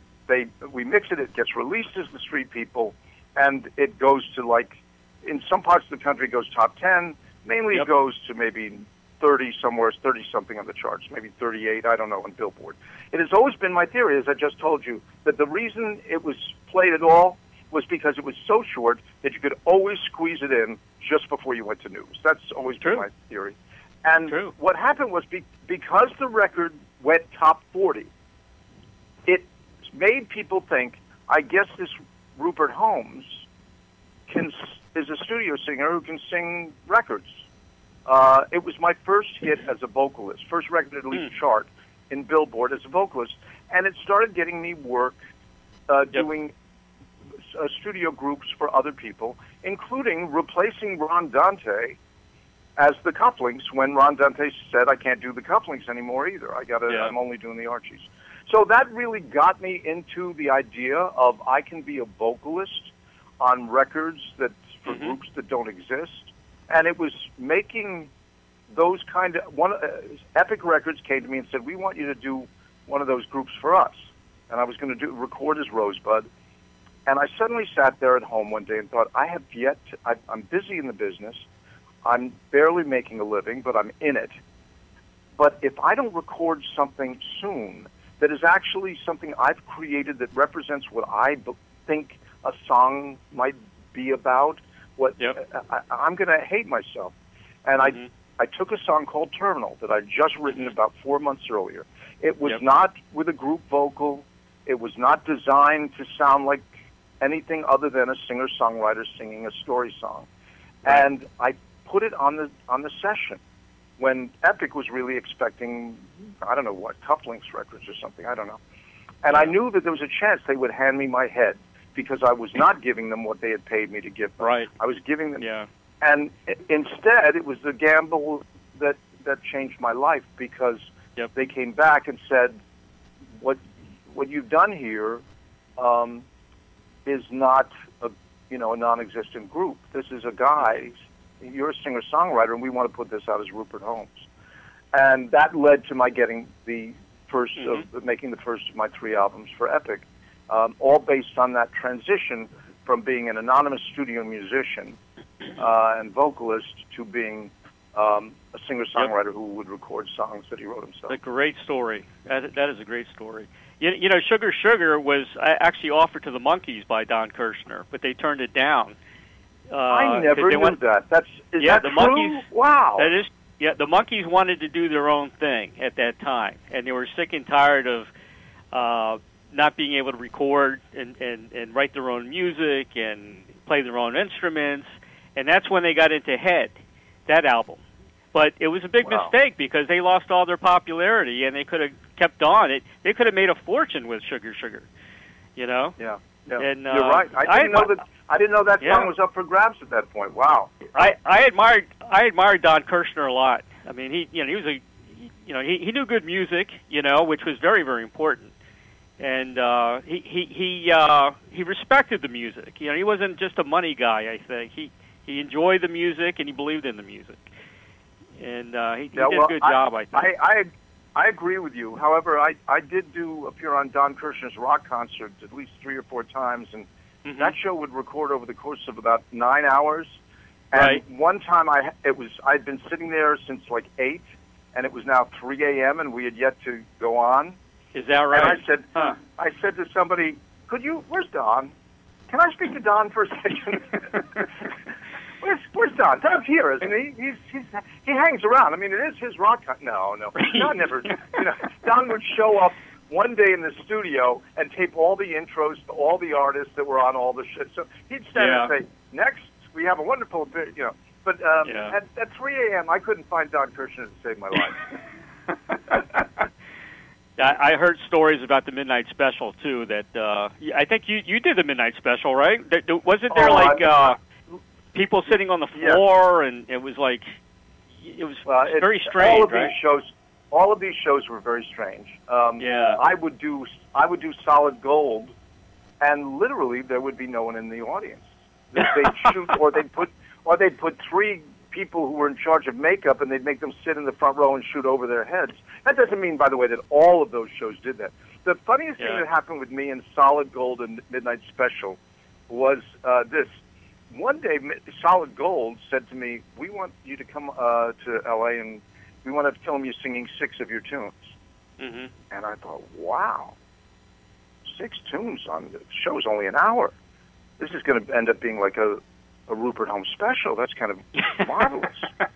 We mix it. It gets released as the Street People, and it goes to, like, in some parts of the country, it goes top 10. Mainly it goes to maybe 30-something on the charts, maybe 38, I don't know, on Billboard. It has always been my theory, as I just told you, that the reason it was played at all was because it was so short that you could always squeeze it in just before you went to news. That's always been my theory. And what happened was because the record went top 40, it made people think, I guess this Rupert Holmes is a studio singer who can sing records. It was my first hit as a vocalist, first record at least chart in Billboard as a vocalist, and it started getting me work doing studio groups for other people, including replacing Ron Dante as the couplings when Ron Dante said, I can't do the couplings anymore either. I'm only doing the Archies. So that really got me into the idea of I can be a vocalist on records that for groups that don't exist. And it was making those kind of Epic Records came to me and said, we want you to do one of those groups for us. And I was going to record as Rosebud. And I suddenly sat there at home one day and thought, I have yet to, I'm busy in the business. I'm barely making a living, but I'm in it. But if I don't record something soon that is actually something I've created that represents what I think a song might be about, I'm going to hate myself. And I took a song called Terminal that I'd just written about 4 months earlier. It was not with a group vocal. It was not designed to sound like anything other than a singer-songwriter singing a story song. Right. And I put it on the session when Epic was really expecting, I don't know what, Cufflinks Records or something, I don't know. And I knew that there was a chance they would hand me my head because I was not giving them what they had paid me to give them. Right. I was giving them... Yeah. And instead, it was the gamble that changed my life because they came back and said, what you've done here is not a non-existent group. This is a guy. You're a singer-songwriter, and we want to put this out as Rupert Holmes. And that led to my getting the first making the first of my 3 albums for Epic, all based on that transition from being an anonymous studio musician and vocalist to being a singer-songwriter who would record songs that he wrote himself. A great story. That is a great story. You know, Sugar Sugar was actually offered to the Monkees by Don Kirshner, but they turned it down. I never knew that. Is that the true? Monkees, wow. That is. Yeah, the Monkees wanted to do their own thing at that time, and they were sick and tired of not being able to record and write their own music and play their own instruments, and that's when they got into Head, that album. But it was a big mistake because they lost all their popularity, and they could have kept on. They could have made a fortune with Sugar Sugar, you know? Yeah. And, you're right. I didn't know that song was up for grabs at that point. Wow. I admired Don Kirshner a lot. I mean, he knew good music, which was very, very important. And he respected the music. He wasn't just a money guy, I think. He enjoyed the music and he believed in the music. And he did a good job, I think. I agree with you. However, I did appear on Don Kirshner's rock concert at least 3 or 4 times, and that show would record over the course of about 9 hours. And one time I'd been sitting there since like 8, and it was now 3 a.m. and we had yet to go on. Is that right? And I said to somebody, where's Don? Can I speak to Don for a second? Where's Don? Don's here, isn't he? He hangs around. I mean, it is his rock. No. Don never. Don would show up one day in the studio and tape all the intros to all the artists that were on all the shit. So he'd stand and say, "Next, we have a wonderful bit," But at 3 a.m., I couldn't find Don Kirshner to save my life. I heard stories about the Midnight Special too. That I think you did the Midnight Special, right? Wasn't there people sitting on the floor, and it was very strange, right? All of these shows were very strange. I would do Solid Gold, and literally there would be no one in the audience. They'd shoot, or they'd put 3 people who were in charge of makeup, and they'd make them sit in the front row and shoot over their heads. That doesn't mean, by the way, that all of those shows did that. The funniest thing that happened with me in Solid Gold and Midnight Special was this. One day, Solid Gold said to me, "We want you to come to L.A. and we want to film you singing 6 of your tunes." And I thought, wow, 6 tunes on the show's only an hour. This is going to end up being like a Rupert Holmes special. That's kind of marvelous.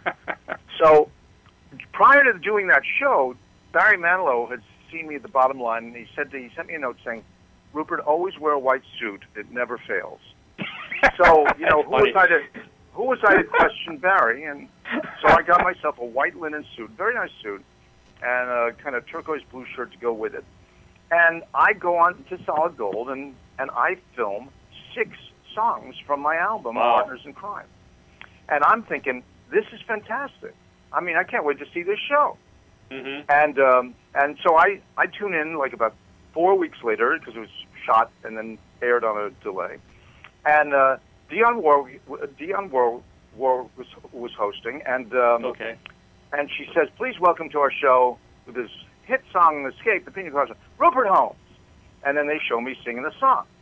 So prior to doing that show, Barry Manilow had seen me at the Bottom Line, and he sent me a note saying, "Rupert, always wear a white suit. It never fails." So, who was I to question Barry? And so I got myself a white linen suit, very nice suit, and a kind of turquoise blue shirt to go with it. And I go on to Solid Gold, and I film 6 songs from my album, Partners in Crime. And I'm thinking, this is fantastic. I mean, I can't wait to see this show. And so I tune in like about 4 weeks later, because it was shot and then aired on a delay. And Dionne Warwick was hosting, and and she says, "Please welcome to our show with his hit song, Escape, the Pina Colada, Rupert Holmes." And then they show me singing the song.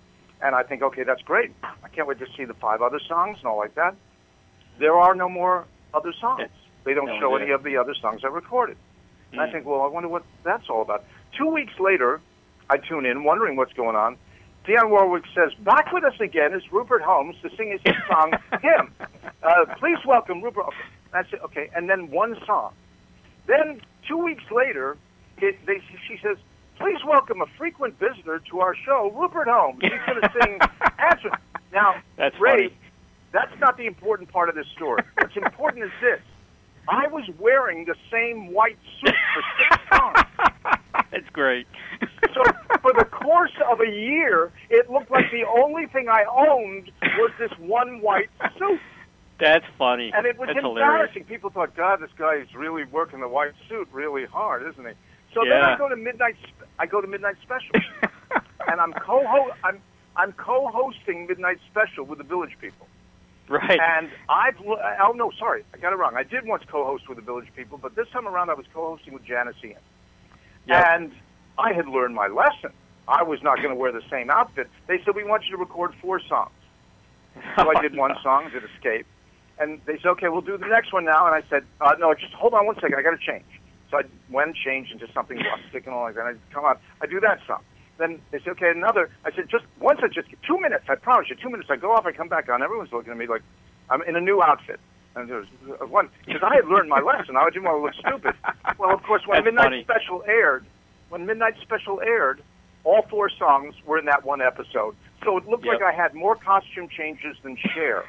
And I think, okay, that's great. I can't wait to see the 5 other songs and all like that. There are no more other songs. They don't show any of the other songs I recorded. And I think, well, I wonder what that's all about. 2 weeks later, I tune in, wondering what's going on. Dionne Warwick says, back with us again is Rupert Holmes to sing his hit song, Him. Please welcome Rupert. Okay. That's it. Okay. And then one song. Then 2 weeks later, she says, please welcome a frequent visitor to our show, Rupert Holmes. He's going to sing Answer. Now, that's Ray, funny. That's not the important part of this story. What's important is this. I was wearing the same white suit for 6 songs. That's great. So for the course of a year, it looked like the only thing I owned was this one white suit. That's funny. And it was That's embarrassing. Hilarious. People thought, God, this guy is really working the white suit really hard, isn't he? So then Yeah. I go to Midnight Special, and I'm co-hosting Midnight Special with the Village People. Right. And I got it wrong. I did once co-host with the Village People, but this time around I was co-hosting with Janice Ian. Yep. And I had learned my lesson. I was not going to wear the same outfit. They said, we want you to record 4 songs. So I did one song, did Escape. And they said, okay, we'll do the next one now. And I said, no, just hold on one second. I got to change. So I went and changed into something rustic and all like that. And I come out, I do that song. Then they said, okay, another. I said, just 2 minutes. I promise you, 2 minutes. I go off, I come back on. Everyone's looking at me like I'm in a new outfit. And there was one, because I had learned my lesson. I didn't want to look stupid. Well, of course, when Midnight Special aired, all 4 songs were in that one episode. So it looked like I had more costume changes than Cher.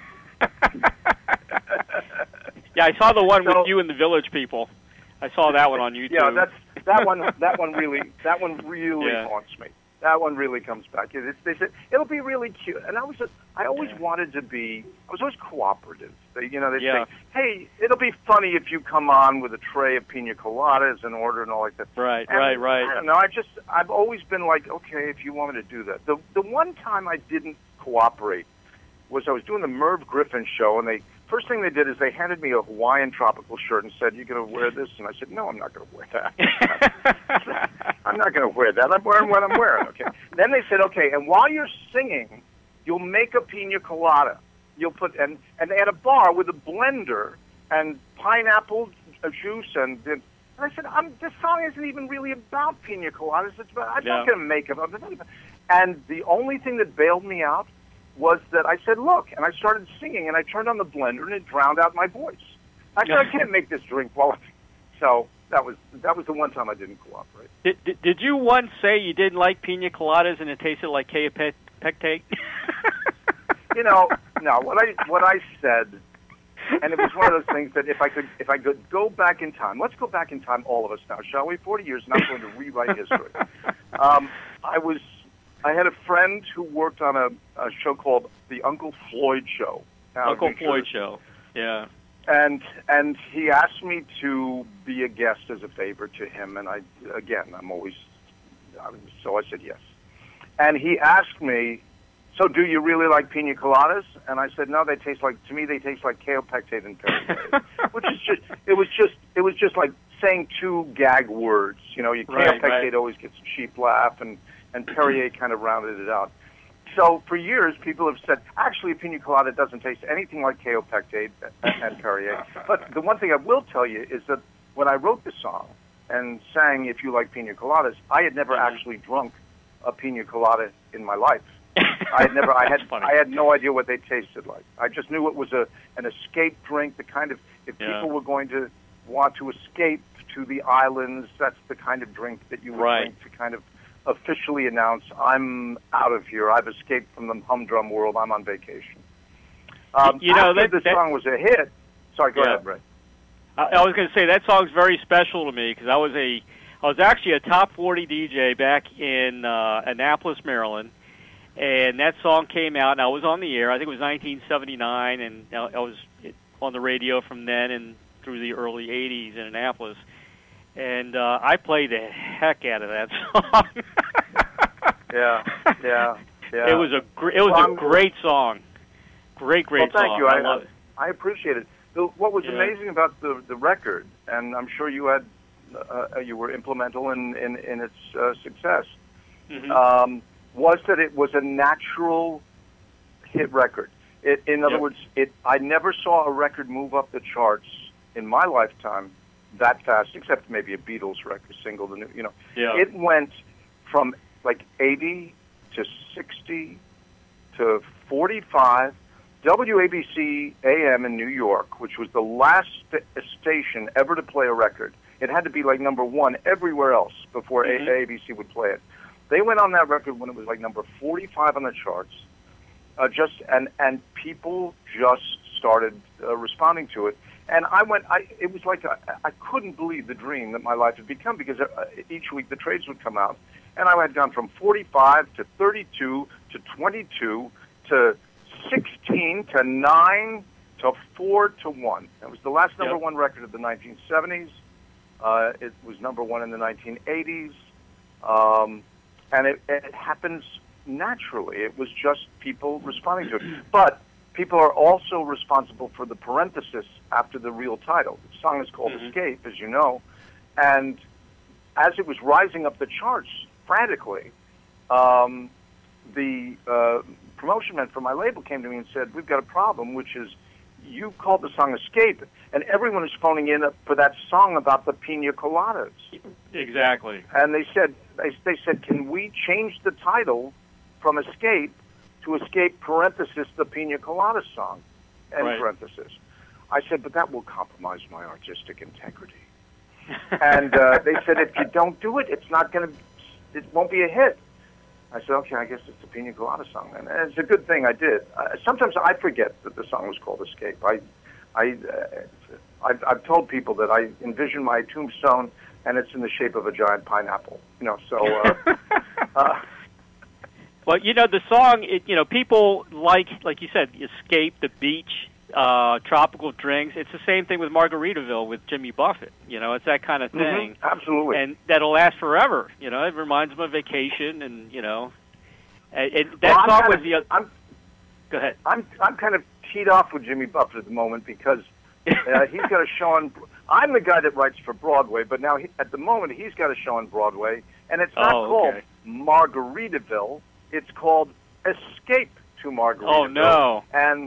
Yeah, I saw the one with you and the Village People. I saw that one on YouTube. Yeah, that one really haunts me. That one really comes back. They said it'll be really cute, and I always wanted to be. I was always cooperative. They'd say, "Hey, it'll be funny if you come on with a tray of pina coladas and order and all like that." Right. I don't know. I've always been like, okay, if you want me to do that. The one time I didn't cooperate was I was doing the Merv Griffin show, and first thing they did is they handed me a Hawaiian tropical shirt and said, "You going to wear this?" And I said, "No, I'm not going to wear that. I'm not going to wear that. I'm wearing what I'm wearing." Okay. Then they said, "Okay, and while you're singing, you'll make a pina colada. You'll put and they had a bar with a blender and pineapple juice and." I said, "This song isn't even really about pina coladas. I'm not going to make it." And the only thing that bailed me out was that I said, look, and I started singing, and I turned on the blender, and it drowned out my voice. I said, I can't make this drink while So that was the one time I didn't cooperate. Did you once say you didn't like pina coladas and it tasted like Kaopectate? No. What I said, and it was one of those things that if I could go back in time, let's go back in time, all of us now, shall we? 40 years, and I'm going to rewrite history. I had a friend who worked on a show called The Uncle Floyd Show. Uncle Floyd Show, yeah. And he asked me to be a guest as a favor to him, and so I said yes. And he asked me, so do you really like pina coladas? And I said, no, they taste like Kaopectate and Perrier, which is it was just like saying 2 gag words. Kaopectate always gets a cheap laugh, and Perrier kind of rounded it out. So for years, people have said, actually, a pina colada doesn't taste anything like Kaopectate and Perrier. But the one thing I will tell you is that when I wrote the song and sang If You Like Pina Coladas, I had never actually drunk a pina colada in my life. I had no idea what they tasted like. I just knew it was an escape drink, the kind of, if people were going to want to escape to the islands, that's the kind of drink that you would drink to kind of officially announce, I'm out of here. I've escaped from the humdrum world. I'm on vacation. The song was a hit. Sorry, go ahead, Ray. I was going to say that song's very special to me because I was actually a top 40 DJ back in Annapolis, Maryland, and that song came out, and I was on the air. I think it was 1979, and I was on the radio from then and through the early 80s in Annapolis. And I played the heck out of that song. Yeah. It was a great song. Great well, thank song. You. I love it. I appreciate it. What was amazing about the record, and I'm sure you had you were implemental in its success. Mm-hmm. was that it was a natural hit record. In other words, I never saw a record move up the charts in my lifetime that fast, except maybe a Beatles record single. It went from like 80 to 60 to 45. WABC AM in New York, which was the last station ever to play a record, it had to be like number one everywhere else before ABC would play it. They went on that record when it was like number 45 on the charts. And people just started responding to it. And it was like I couldn't believe the dream that my life had become, because each week the trades would come out, and I had gone from 45 to 32 to 22 to 16 to 9 to 4 to 1. That was the last number one record of the 1970s. It was number one in the 1980s. And it happens naturally. It was just people responding to it. But people are also responsible for the parenthesis after the real title. The song is called Escape, as you know. And as it was rising up the charts frantically, the promotion man for my label came to me and said, we've got a problem, which is you called the song Escape, and everyone is phoning in for that song about the pina coladas. Exactly. And they said, can we change the title from Escape to Escape parenthesis the pina colada song, end parenthesis. I said, but that will compromise my artistic integrity. And they said, if you don't do it, it won't be a hit. I said, okay, I guess it's the pina colada song. And it's a good thing I did. Sometimes I forget that the song was called Escape. I've told people that I envision my tombstone, and it's in the shape of a giant pineapple. So. Well, the song, people like you said, Escape, the beach, tropical drinks. It's the same thing with Margaritaville with Jimmy Buffett. It's that kind of thing. Absolutely. And that'll last forever. It reminds them of vacation, and, that song was the other... Go ahead. I'm kind of teed off with Jimmy Buffett at the moment, because he's got a show on... I'm the guy that writes for Broadway, but now at the moment he's got a show on Broadway, and it's not called Margaritaville. It's called Escape to Margaritaville. Oh, no. And,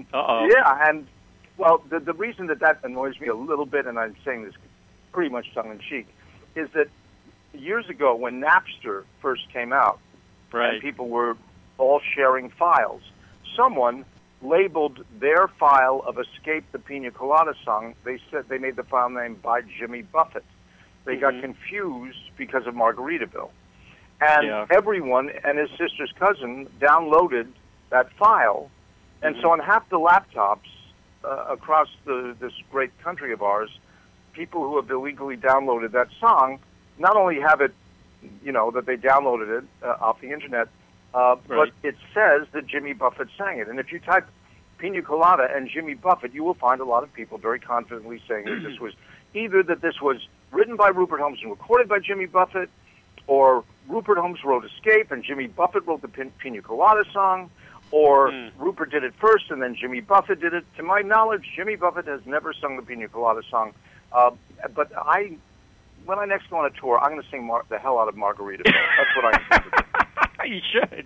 well, the reason that annoys me a little bit, and I'm saying this pretty much tongue-in-cheek, is that years ago when Napster first came out, and people were all sharing files, someone labeled their file of Escape the Pina Colada song. They said they made the file name by Jimmy Buffett. They got confused because of Margaritaville. And everyone and his sister's cousin downloaded that file. And so on half the laptops across this great country of ours, people who have illegally downloaded that song not only have it, that they downloaded it off the Internet, but it says that Jimmy Buffett sang it. And if you type Pina Colada and Jimmy Buffett, you will find a lot of people very confidently saying that this was written by Rupert Holmes and recorded by Jimmy Buffett, or Rupert Holmes wrote Escape and Jimmy Buffett wrote the Pina Colada song, or Rupert did it first and then Jimmy Buffett did it. To my knowledge, Jimmy Buffett has never sung the Pina Colada song. But when I next go on a tour, I'm going to sing the hell out of Margaritaville. That's what I'm going to do. You should.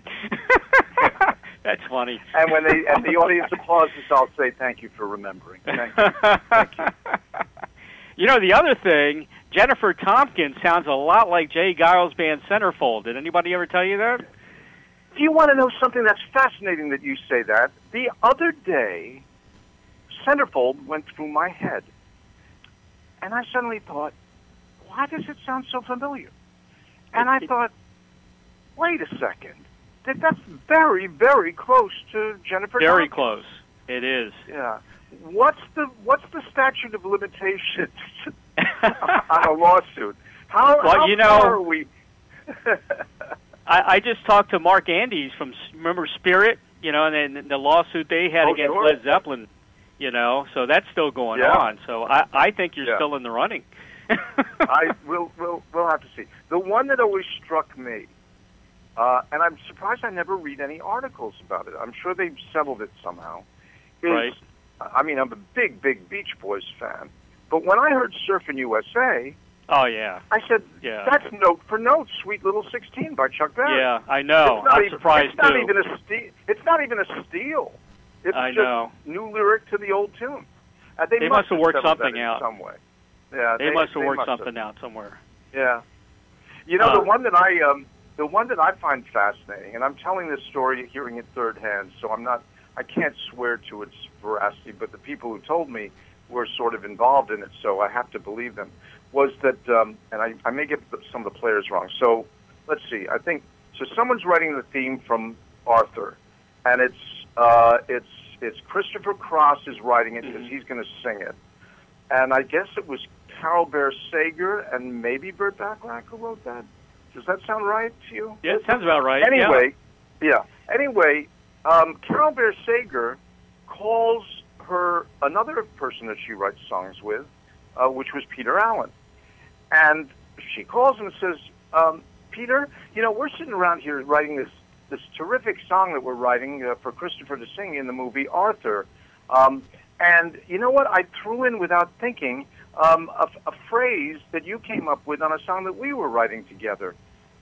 That's funny. And when the audience applauses, I'll say thank you for remembering. Thank you. Thank you. The other thing, Jennifer Tompkins sounds a lot like Jay Giles' band Centerfold. Did anybody ever tell you that? Do you want to know something that's fascinating that you say that? The other day, Centerfold went through my head, and I suddenly thought, why does it sound so familiar? And I thought, wait a second. That's very, very close to Jennifer Tompkins. Very close. It is. Yeah. What's the statute of limitations on a lawsuit? How far are we? I just talked to Mark Andes from, remember Spirit, and the lawsuit they had against Led Zeppelin, so that's still going on. So I think you're still in the running. We'll have to see. The one that always struck me, and I'm surprised I never read any articles about it. I'm sure they've settled it somehow. I'm a big, big Beach Boys fan. But when I heard Surfin' USA, Oh, yeah. I said, Yeah. that's note for note, Sweet Little 16 by Chuck Berry. Yeah, I know. I'm surprised, it's not too. Even a it's not even a steal. It's I just know. new lyric to the old tune. They must have worked settled something that in out. some way. Yeah, They must have worked must something out somewhere. Yeah. You know, the one that I find fascinating, and I'm telling this story hearing it third hand, so I can't swear to its veracity, but the people who told me were sort of involved in it, so I have to believe them, was that, and I may get some of the players wrong, so let's see, so someone's writing the theme from Arthur, and it's Christopher Cross is writing it because he's going to sing it, and I guess it was Carol Bear Sager and maybe Burt Bacharach who wrote that. Does that sound right to you? Yeah, it sounds about right. Anyway, Carol Bear Sager calls her another person that she writes songs with, which was Peter Allen. And she calls him and says, Peter, we're sitting around here writing this terrific song that we're writing for Christopher to sing in the movie Arthur. And you know what? I threw in without thinking a phrase that you came up with on a song that we were writing together.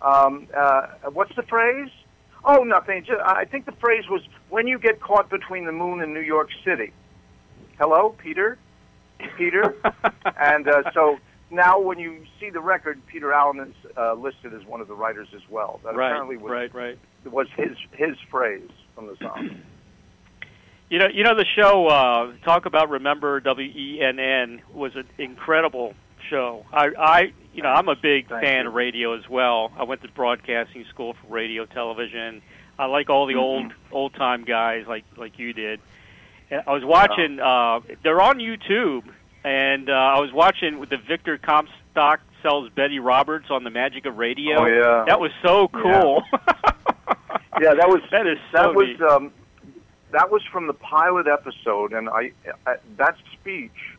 What's the phrase? Oh, nothing. I think the phrase was, when you get caught between the moon and New York City. Hello, Peter? Peter? And so now when you see the record, Peter Allen is listed as one of the writers as well. That apparently was his phrase from the song. You know the show Talk About Remember WENN was an incredible show. I'm a big fan of radio as well. I went to broadcasting school for radio, television. I like all the old time guys like you did. And I was watching. They're on YouTube, and I was watching with the Victor Comstock sells Betty Roberts on the Magic of Radio. Oh yeah, that was so cool. Yeah, that was neat. That was from the pilot episode, and I that speech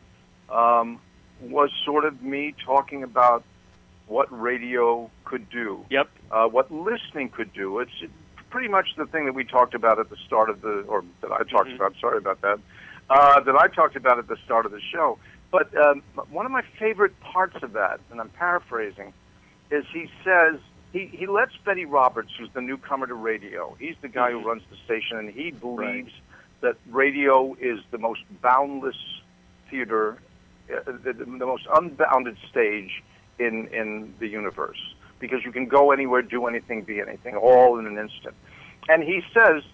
was sort of me talking about what radio could do. Yep. What listening could do. It's pretty much the thing that we talked about at the start of that I talked about. Sorry about that. That I talked about at the start of the show. But one of my favorite parts of that, and I'm paraphrasing, is he says. He lets Betty Roberts, who's the newcomer to radio, he's the guy who runs the station, and he believes that radio is the most boundless theater, the most unbounded stage in the universe, because you can go anywhere, do anything, be anything, all in an instant. And he says,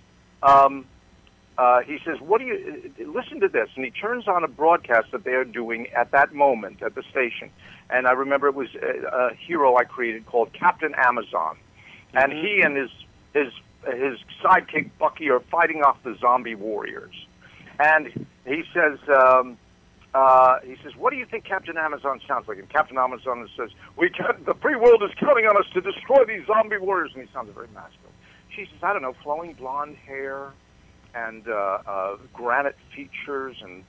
what do you, listen to this, and he turns on a broadcast that they are doing at that moment at the station. And I remember it was a hero I created called Captain Amazon. And he and his sidekick Bucky are fighting off the zombie warriors. And he says, what do you think Captain Amazon sounds like? And Captain Amazon says, the free world is counting on us to destroy these zombie warriors. And he sounds very masculine. She says, I don't know, flowing blonde hair and granite features and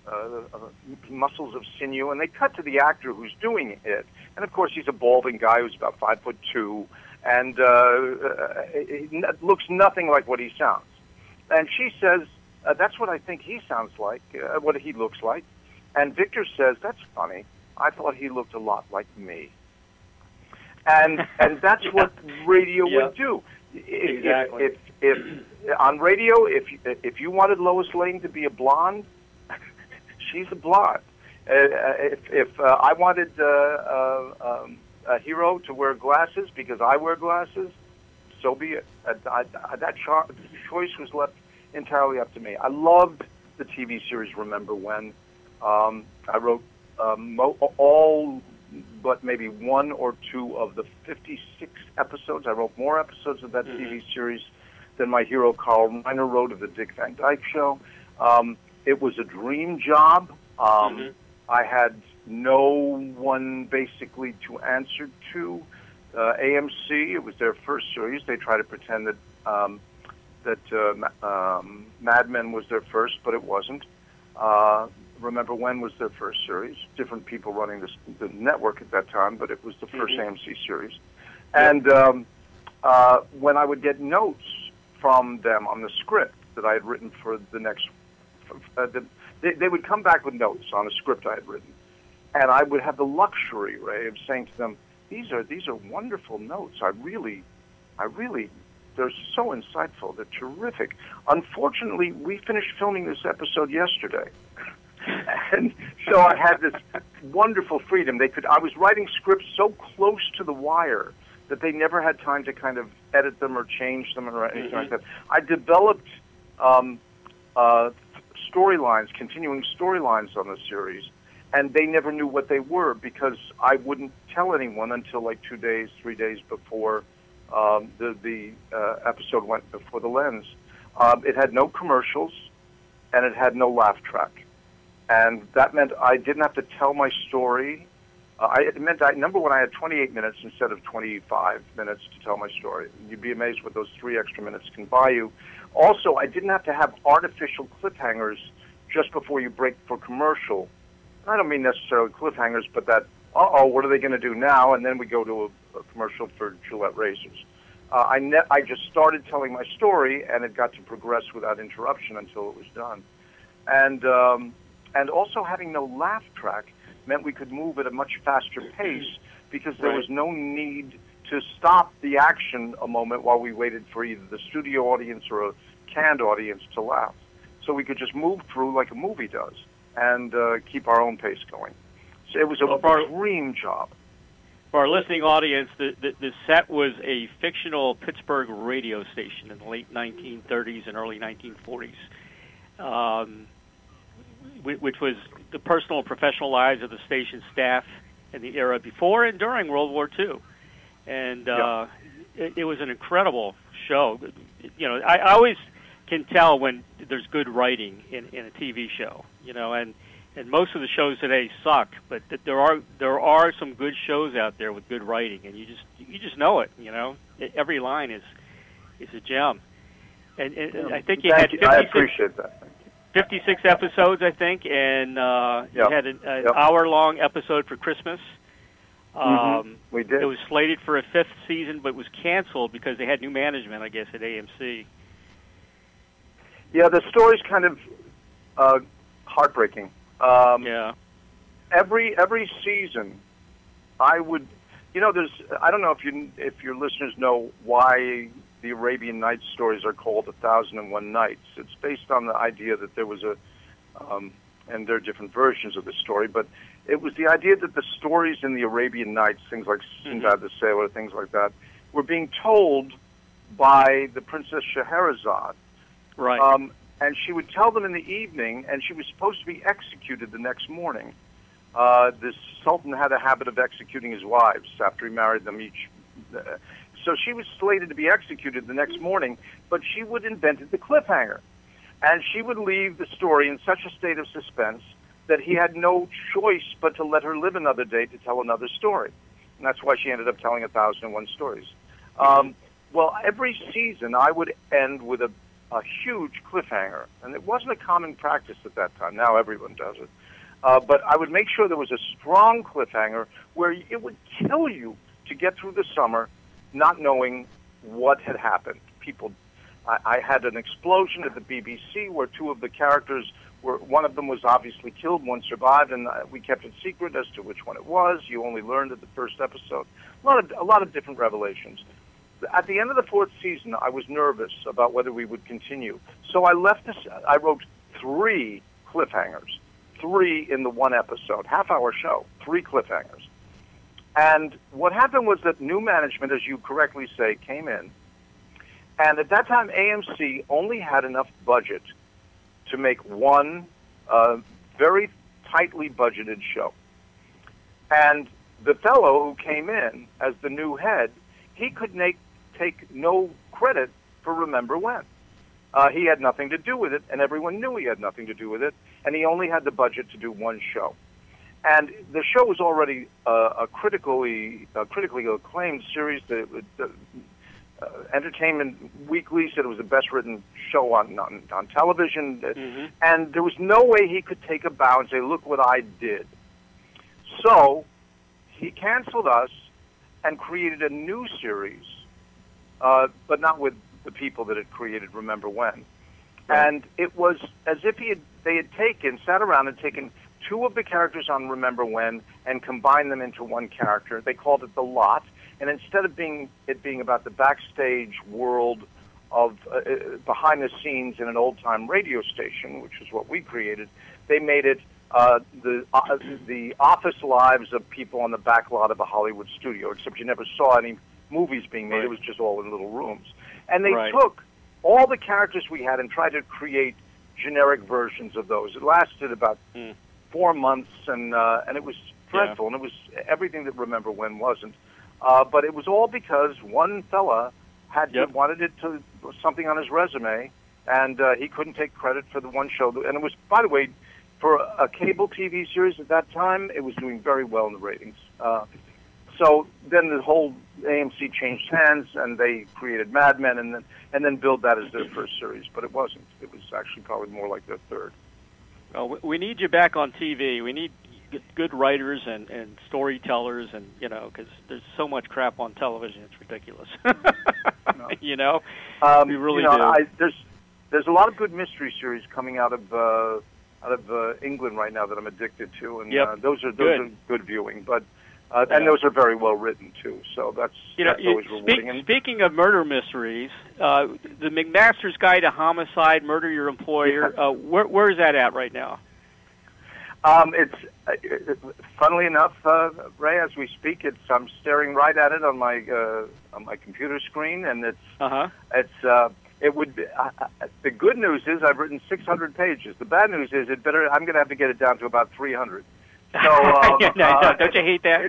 muscles of sinew, and they cut to the actor who's doing it, and of course he's a balding guy who's about 5'2", and he looks nothing like what he sounds. And she says, "That's what I think he sounds like, what he looks like." And Victor says, "That's funny. I thought he looked a lot like me." And that's what radio would do. Exactly. If on radio, if you wanted Lois Lane to be a blonde, she's a blonde. If I wanted a hero to wear glasses because I wear glasses, so be it. That choice was left entirely up to me. I loved the TV series Remember When. I wrote all but maybe one or two of the 56 episodes. I wrote more episodes of that TV series than my hero Carl Reiner wrote of the Dick Van Dyke Show. It was a dream job. I had no one basically to answer to. AMC, it was their first series. They tried to pretend that Mad Men was their first, but it wasn't. Remember When was their first series. Different people running the network at that time, but it was the first AMC series. And when I would get notes from them on the script that I had written for the next... they would come back with notes on a script I had written. And I would have the luxury, Ray, of saying to them, these are wonderful notes. I really, they're so insightful. They're terrific. Unfortunately, we finished filming this episode yesterday. And so I had this wonderful freedom. I was writing scripts so close to the wire that they never had time to kind of edit them or change them or anything like that. I developed storylines, continuing storylines on the series, and they never knew what they were because I wouldn't tell anyone until like 2 days, 3 days before the episode went before the lens. It had no commercials, and it had no laugh track. And that meant I didn't have to tell my story. It meant, number one, I had 28 minutes instead of 25 minutes to tell my story. You'd be amazed what those 3 extra minutes can buy you. Also, I didn't have to have artificial cliffhangers just before you break for commercial. I don't mean necessarily cliffhangers, but that, what are they going to do now? And then we go to a commercial for Gillette razors. I just started telling my story, and it got to progress without interruption until it was done. And also having no laugh track meant we could move at a much faster pace because there was no need to stop the action a moment while we waited for either the studio audience or a canned audience to laugh. So we could just move through like a movie does and keep our own pace going. So it was a dream job. For our listening audience, the set was a fictional Pittsburgh radio station in the late 1930s and early 1940s. Which was the personal and professional lives of the station staff in the era before and during World War II. And it was an incredible show. You know, I always can tell when there's good writing in a TV show, you know, and most of the shows today suck, but there are some good shows out there with good writing, and you just know it, you know. Every line is a gem. And I think you had 56, I appreciate that. 56 episodes, I think, and you had an hour-long episode for Christmas. We did. It was slated for a 5th season, but was canceled because they had new management, I guess, at AMC. Yeah, the story's kind of heartbreaking. Every season, I would, you know, I don't know if your listeners know why the Arabian Nights stories are called 1001 Nights. It's based on the idea that there was and there are different versions of the story, but it was the idea that the stories in the Arabian Nights, things like Sinbad the Sailor, things like that, were being told by the Princess Scheherazade. Right. And she would tell them in the evening, and she was supposed to be executed the next morning. This Sultan had a habit of executing his wives after he married them each. So she was slated to be executed the next morning, but she would invented the cliffhanger. And she would leave the story in such a state of suspense that he had no choice but to let her live another day to tell another story. And that's why she ended up telling 1001 stories. Well, every season I would end with a huge cliffhanger. And it wasn't a common practice at that time. Now everyone does it. But I would make sure there was a strong cliffhanger where it would kill you to get through the summer not knowing what had happened. I had an explosion at the BBC where 2 of the characters one of them was obviously killed, one survived, and we kept it secret as to which one it was. You only learned at the first episode. A lot of different revelations. At the end of the 4th season, I was nervous about whether we would continue. So I wrote 3 cliffhangers, 3 in the one episode, half-hour show, 3 cliffhangers. And what happened was that new management, as you correctly say, came in. And at that time, AMC only had enough budget to make one very tightly budgeted show. And the fellow who came in as the new head, he could take no credit for Remember When. He had nothing to do with it, and everyone knew he had nothing to do with it, and he only had the budget to do one show. And the show was already a critically acclaimed series. Entertainment Weekly said it was the best written show on television. And there was no way he could take a bow and say, look what I did. So he canceled us and created a new series, but not with the people that had created Remember When. Right. And it was as if they had sat around and taken two of the characters on Remember When and combined them into one character. They called it The Lot, and instead of being about the backstage world of behind the scenes in an old-time radio station, which is what we created, they made it the office lives of people on the back lot of a Hollywood studio, except you never saw any movies being made. Right. It was just all in little rooms. And they took all the characters we had and tried to create generic versions of those. It lasted about 4 months, and it was dreadful, and it was everything that Remember When wasn't. But it was all because one fella wanted it to something on his resume, and he couldn't take credit for the one show. And it was, by the way, for a cable TV series at that time, it was doing very well in the ratings. So then the whole AMC changed hands, and they created Mad Men, and then billed that as their first series. But it wasn't. It was actually probably more like their third. Well, we need you back on TV. We need good writers and storytellers, and because there's so much crap on television, it's ridiculous. No. We really do. There's a lot of good mystery series coming out of England right now that I'm addicted to, and those are good viewing. But and those are very well written too. So that's always rewarding. Speaking of murder mysteries, the McMaster's Guide to Homicide: Murder Your Employer. Where is that at right now? It's funnily enough, Ray. As we speak, I'm staring right at it on my computer screen, and it would be, the good news is I've written 600 pages. The bad news is I'm going to have to get it down to about 300. So don't you hate that?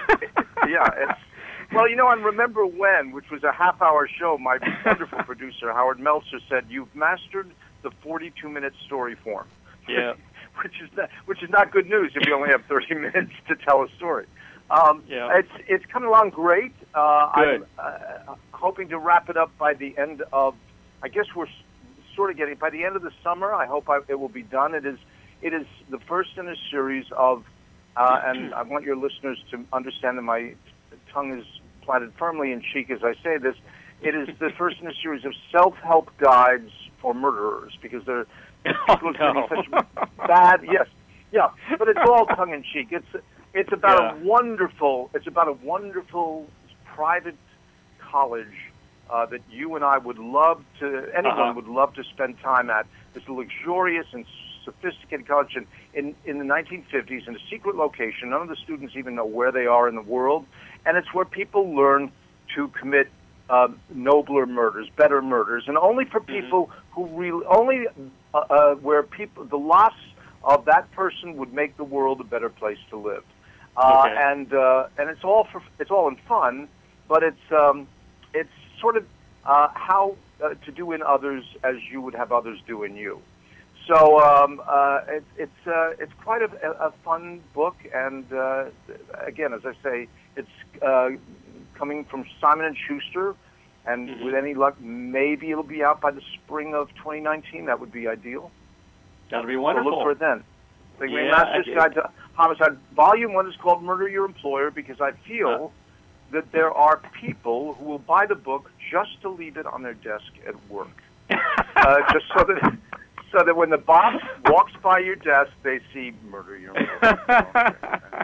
Well, on Remember When, which was a half-hour show, my wonderful producer Howard Meltzer said, "You've mastered the 42-minute story form." Yeah. which is not good news if you only have 30 minutes to tell a story. It's coming along great. I'm hoping to wrap it up by the end of. I guess we're sort of getting by the end of the summer. I hope it will be done. It is the first in a series of, and I want your listeners to understand that my tongue is planted firmly in cheek as I say this. It is the first in a series of self-help guides for murderers because they're such bad. Yes, but it's all tongue in cheek. It's about a wonderful private college that you and I would love to. Anyone would love to spend time at. It's a luxurious and sophisticated college in the 1950s in a secret location. None of the students even know where they are in the world, and it's where people learn to commit nobler murders, better murders, and only for people who really where the loss of that person would make the world a better place to live. And it's all in fun, but it's sort of how to do in others as you would have others do in you. So it's quite a fun book, and again, as I say, it's coming from Simon & Schuster, and with any luck, maybe it'll be out by the spring of 2019. That would be ideal. That'll be wonderful. So look for it then. The McMaster's Guide to Homicide. Volume 1 is called Murder Your Employer because I feel that there are people who will buy the book just to leave it on their desk at work, just so that when the boss walks by your desk, they see Murder Your Employer.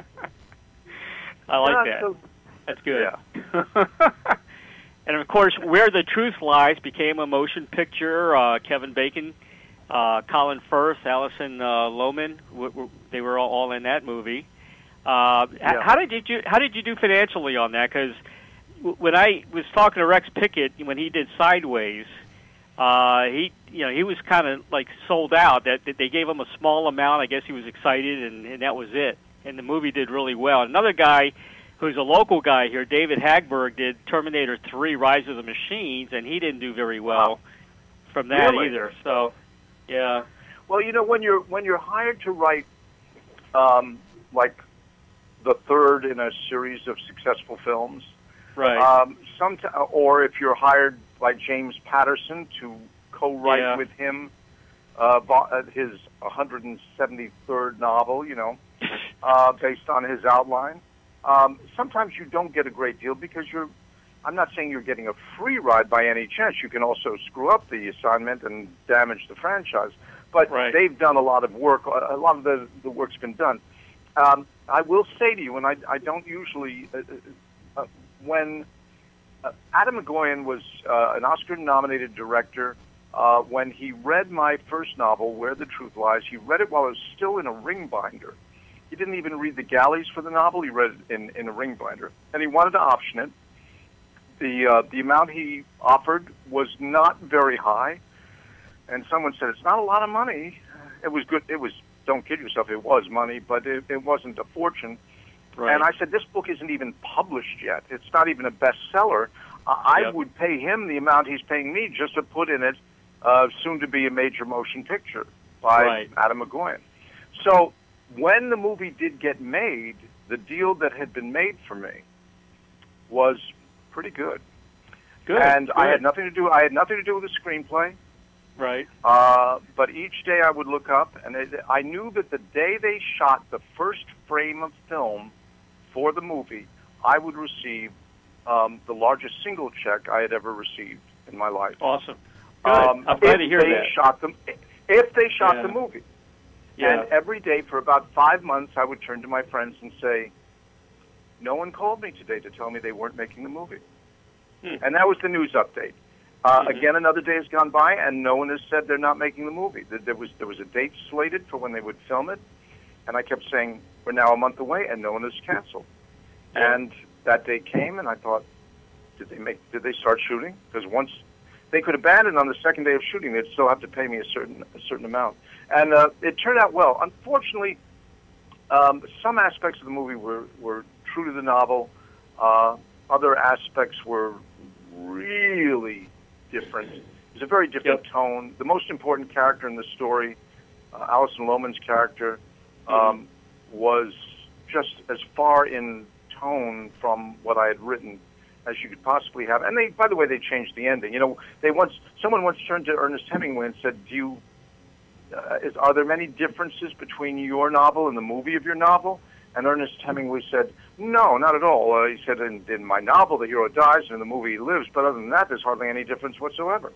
I like that. So, that's good. Yeah. And of course, Where the Truth Lies became a motion picture. Kevin Bacon, Colin Firth, Alison Lohman, they were all in that movie. How did you do financially on that? Because when I was talking to Rex Pickett when he did Sideways, he was kind of like sold out. That they gave him a small amount. I guess he was excited, and that was it. And the movie did really well. Another guy who's a local guy here, David Hagberg, did Terminator 3: Rise of the Machines, and he didn't do very well from that either. So, yeah. Well, when you're hired to write, like the third in a series of successful films, right? Or if you're hired by James Patterson to co-write with him his 173rd novel, based on his outline. Sometimes you don't get a great deal because I'm not saying you're getting a free ride by any chance. You can also screw up the assignment and damage the franchise. But Right. they've done a lot of work. A lot of the work's been done. I will say to you, and I don't usually, when Adam McGoyan was an Oscar-nominated director, when he read my first novel, Where the Truth Lies, he read it while it was still in a ring binder. He didn't even read the galleys for the novel. He read it in a ring binder. And he wanted to option it. The amount he offered was not very high. And someone said, it's not a lot of money. It was good. It was, don't kid yourself, it was money, but it wasn't a fortune. Right. And I said, this book isn't even published yet. It's not even a bestseller. I Yep. would pay him the amount he's paying me just to put in it soon to be a major motion picture by Right. Adam McGoyan. So when the movie did get made, the deal that had been made for me was pretty good. Good. And Good. I had nothing to do. I had nothing to do with the screenplay. Right. But each day I would look up, and I knew that the day they shot the first frame of film for the movie, I would receive the largest single check I had ever received in my life. Awesome. Good. I'm glad to hear that. If they shot Yeah. the movie. Yeah. And every day for about 5 months, I would turn to my friends and say, no one called me today to tell me they weren't making the movie. And that was the news update. Again, another day has gone by, and no one has said they're not making the movie. There was a date slated for when they would film it, and I kept saying, we're now a month away, and no one has canceled. Yeah. And that day came, and I thought, did they start shooting? Because once they could abandon on the second day of shooting, they'd still have to pay me a certain amount. And it turned out well. Unfortunately, some aspects of the movie were true to the novel. Other aspects were really different. It was a very different tone. The most important character in the story, Alison Lohman's character, was just as far in tone from what I had written as you could possibly have. And by the way, they changed the ending. You know, someone once turned to Ernest Hemingway and said, are there many differences between your novel and the movie of your novel? And Ernest Hemingway said, no, not at all. He said, in my novel, the hero dies, and in the movie, he lives. But other than that, there's hardly any difference whatsoever.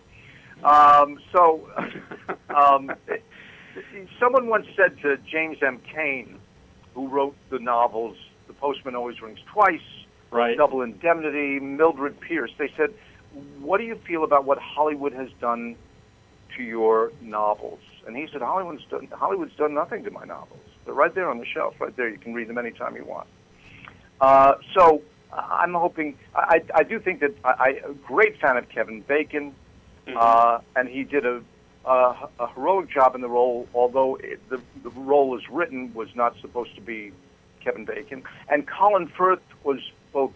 Someone once said to James M. Cain, who wrote the novels The Postman Always Rings Twice, Right. Double Indemnity, Mildred Pierce, they said, what do you feel about what Hollywood has done to your novels? And he said, Hollywood's done nothing to my novels. They're right there on the shelf, right there. You can read them anytime you want. So I'm hoping, I do think that I'm a great fan of Kevin Bacon, and he did a heroic job in the role, although the role as written was not supposed to be Kevin Bacon. And Colin Firth was both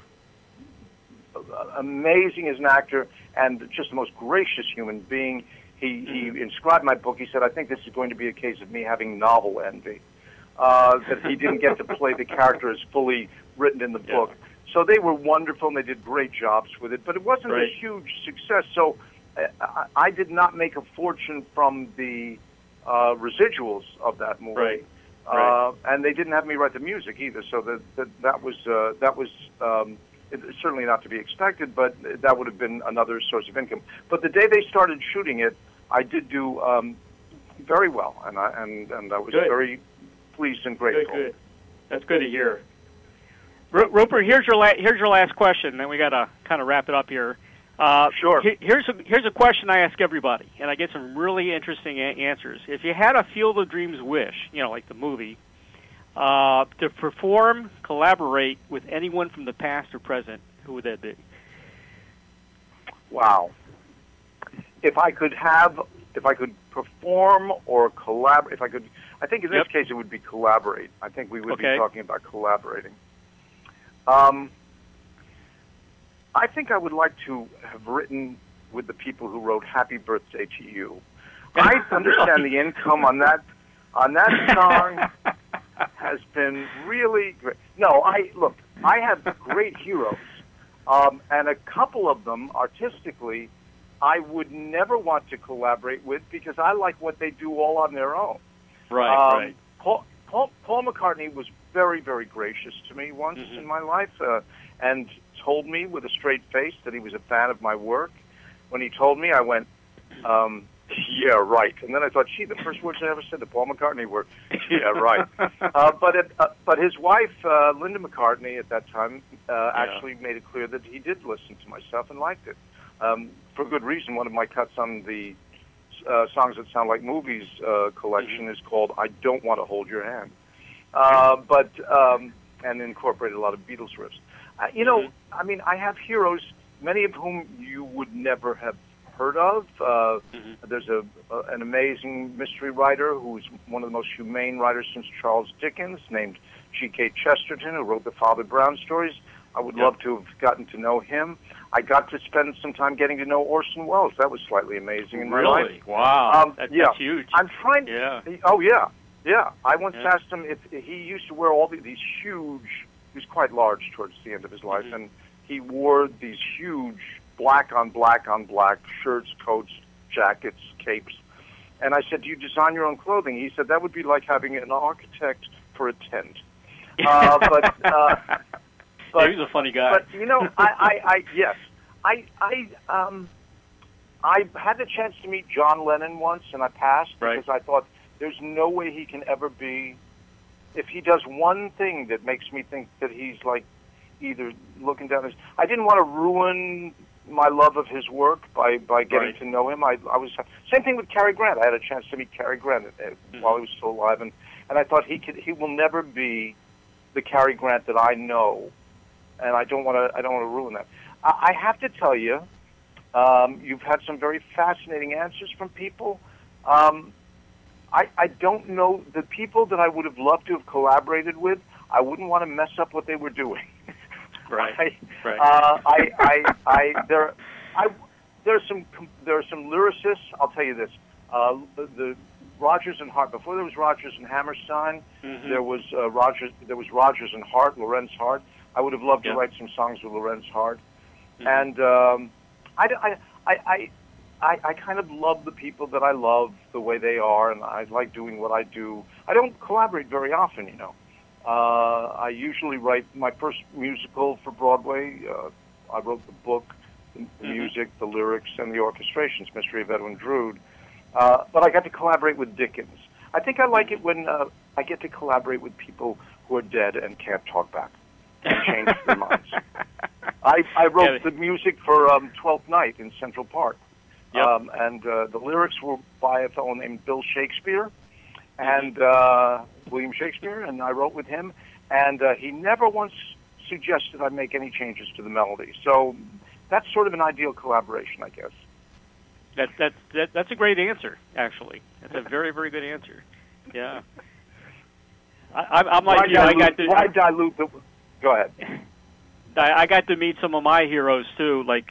amazing as an actor and just the most gracious human being. He inscribed my book. He said, I think this is going to be a case of me having novel envy, that he didn't get to play the character as fully written in the book. So they were wonderful, and they did great jobs with it. But it wasn't a huge success. So I did not make a fortune from the rituals of that movie. Right. Right. And they didn't have me write the music either, so that was certainly not to be expected, but that would have been another source of income. But the day they started shooting it, I did do very well, and I was Good. very pleased and grateful. Good. That's good to hear. Rupert, here's your last question, then we got to kind of wrap it up here. Sure. Here's a question I ask everybody, and I get some really interesting answers. If you had a Field of Dreams wish, you know, like the movie, to perform, collaborate with anyone from the past or present, who would that be? Wow. If I could perform or collaborate, I think in this case it would be collaborate. I think we would be talking about collaborating. I think I would like to have written with the people who wrote Happy Birthday to You. I understand the income on that song has been really great. No, I have great heroes, and a couple of them artistically I would never want to collaborate with because I like what they do all on their own. Right. Paul McCartney was very, very gracious to me once in my life, and told me with a straight face that he was a fan of my work. When he told me, I went, Yeah, right. And then I thought, gee, the first words I ever said to Paul McCartney were, yeah, right. But his wife, Linda McCartney, at that time, actually made it clear that he did listen to my stuff and liked it. For good reason. One of my cuts on the Songs That Sound Like Movies collection is called I Don't Want to Hold Your Hand. And incorporated a lot of Beatles riffs. I mean, I have heroes, many of whom you would never have heard of. There's an amazing mystery writer who's one of the most humane writers since Charles Dickens, named G.K. Chesterton, who wrote the Father Brown stories. I would love to have gotten to know him. I got to spend some time getting to know Orson Welles. That was slightly amazing in my life. Really? Wow. That's huge. I'm trying. Yeah. Oh yeah. Yeah. I once asked him if he used to wear all these huge. He was quite large towards the end of his life, and he wore these huge black on black shirts, coats, jackets, capes. And I said, "Do you design your own clothing?" He said, "That would be like having an architect for a tent." But he's a funny guy. But I had the chance to meet John Lennon once, and I passed because I thought there's no way he can ever be. If he does one thing that makes me think that he's like either looking down his, I didn't want to ruin my love of his work by getting to know him. I was same thing with Cary Grant. I had a chance to meet Cary Grant while he was still alive, and I thought he will never be the Cary Grant that I know, and I don't want to ruin that. I have to tell you, you've had some very fascinating answers from people. I don't know the people that I would have loved to have collaborated with. I wouldn't want to mess up what they were doing. Right. There are some lyricists. I'll tell you this: the Rodgers and Hart. Before there was Rodgers and Hammerstein, there was Rodgers. There was Rodgers and Hart, Lorenz Hart. I would have loved to write some songs with Lorenz Hart, and I kind of love the people that I love the way they are, and I like doing what I do. I don't collaborate very often, I usually write my first musical for Broadway. I wrote the book, the music, the lyrics, and the orchestrations, Mystery of Edwin Drood. But I got to collaborate with Dickens. I think I like it when I get to collaborate with people who are dead and can't talk back and change their minds. I wrote the music for Twelfth Night in Central Park. And the lyrics were by a fellow named Bill Shakespeare and William Shakespeare, and I wrote with him, and he never once suggested I make any changes to the melody. So that's sort of an ideal collaboration, I guess. That's a great answer, actually. That's a very, very good answer. Yeah. I'm like you. Why dilute the... Go ahead. I got to meet some of my heroes, too, like...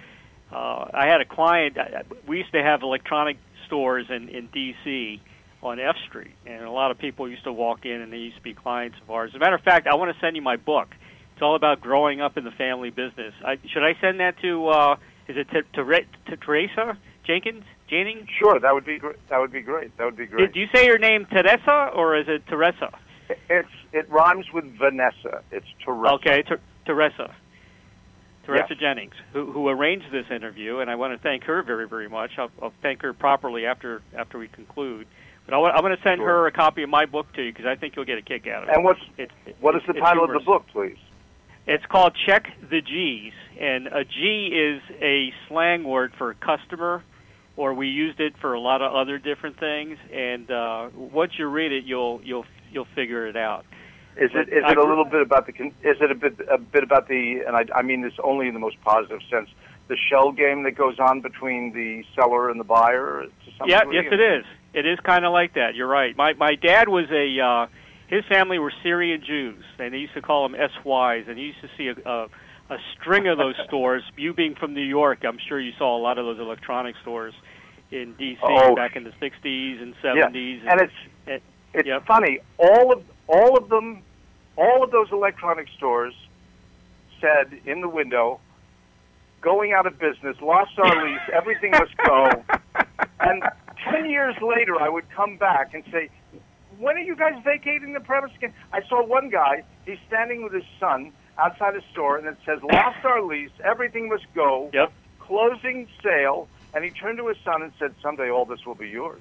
I had a client. We used to have electronic stores in D.C. on F Street, and a lot of people used to walk in, and they used to be clients of ours. As a matter of fact, I want to send you my book. It's all about growing up in the family business. Should I send that to? Is it to Teresa Jennings? Sure, that would be great. That would be great. Did you say your name Teresa or is it Teresa? It rhymes with Vanessa. It's Teresa. Okay, Teresa. Teresa Jennings, who arranged this interview, and I want to thank her very, very much. I'll thank her properly after we conclude. But I'm going to send her a copy of my book to you because I think you'll get a kick out of it. And what is the title of the book, please? It's called Check the G's, and a G is a slang word for customer, or we used it for a lot of other different things. And once you read it, you'll figure it out. Is it a little bit about the? Is it a bit about the? And I mean this only in the most positive sense. The shell game that goes on between the seller and the buyer. Yes, it is. It is kind of like that. You're right. My dad was his family were Syrian Jews, and they used to call them SYs. And he used to see a string of those stores. You being from New York, I'm sure you saw a lot of those electronic stores in D.C. back in the '60s and '70s. Yeah. And it's funny. All of them. All of those electronic stores said in the window, going out of business, lost our lease, everything must go. And 10 years later, I would come back and say, when are you guys vacating the premise again? I saw one guy, he's standing with his son outside a store, and it says, lost our lease, everything must go, closing sale, And he turned to his son and said, "Someday all this will be yours."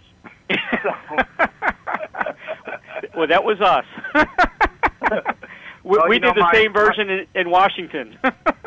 Well, that was us. we did the same version in Washington.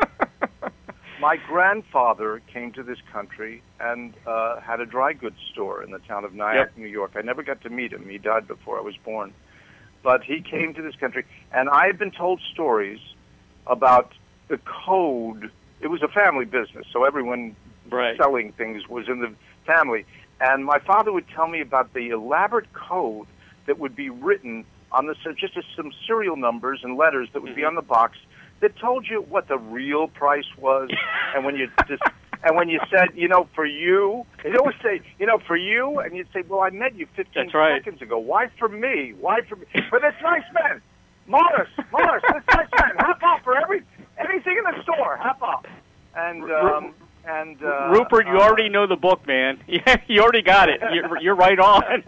My grandfather came to this country and had a dry goods store in the town of Nyack, New York. I never got to meet him. He died before I was born. But he came to this country, and I had been told stories about the code. It was a family business, so everyone selling things was in the family. And my father would tell me about the elaborate code that would be written on the just some serial numbers and letters that would be on the box that told you what the real price was. And when you said, for you, they'd always say, for you, and you'd say, well, I met you 15 seconds ago. Why for me? Why for me? For this nice man, Morris, this nice man, half off for anything in the store, half off. And Rupert, you already know the book, man. You already got it. You're right on.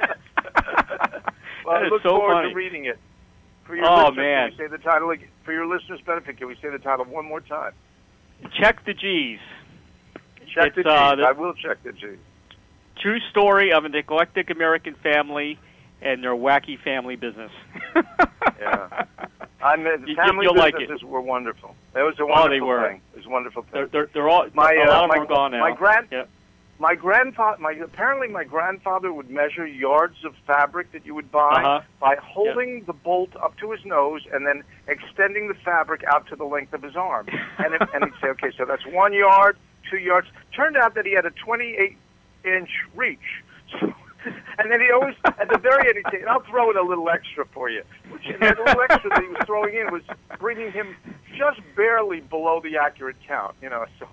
Well, I look forward to reading it. For your man! Can we say the title for your listeners' benefit? Can we say the title one more time? Check the G's. Check the G's. I will check the G's. True story of an eclectic American family and their wacky family business. Yeah, the family businesses were wonderful. It was a wonderful thing. It was a wonderful thing. They're all. A lot of them are gone now. My grandfather would measure yards of fabric that you would buy by holding the bolt up to his nose and then extending the fabric out to the length of his arm. And he'd say, okay, so that's 1 yard, 2 yards. Turned out that he had a 28-inch reach. So, and then he always, at the very end, he'd say, I'll throw in a little extra for you. And that little extra that he was throwing in was bringing him just barely below the accurate count, so...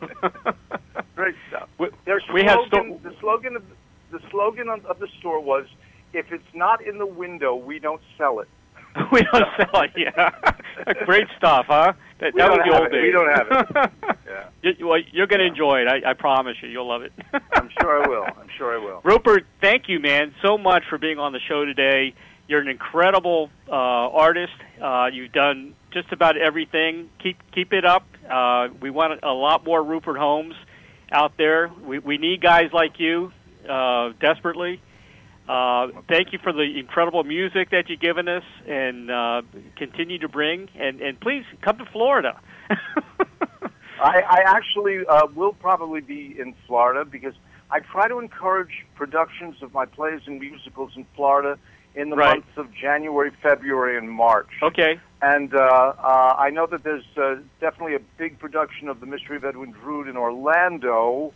Great stuff. The slogan of the store was, "If it's not in the window, we don't sell it." We don't sell it. Yeah, great stuff, huh? That was the old days. We don't have it. Yeah. You're going to enjoy it. I promise you. You'll love it. I'm sure I will. Rupert, thank you, man, so much for being on the show today. You're an incredible artist. You've done just about everything. Keep it up. We want a lot more Rupert Holmes out there. We need guys like you desperately. Thank you for the incredible music that you've given us and continue to bring. And please come to Florida. I actually will probably be in Florida because I try to encourage productions of my plays and musicals in Florida in the months of January, February, and March. Okay. And I know that there's definitely a big production of The Mystery of Edwin Drood in Orlando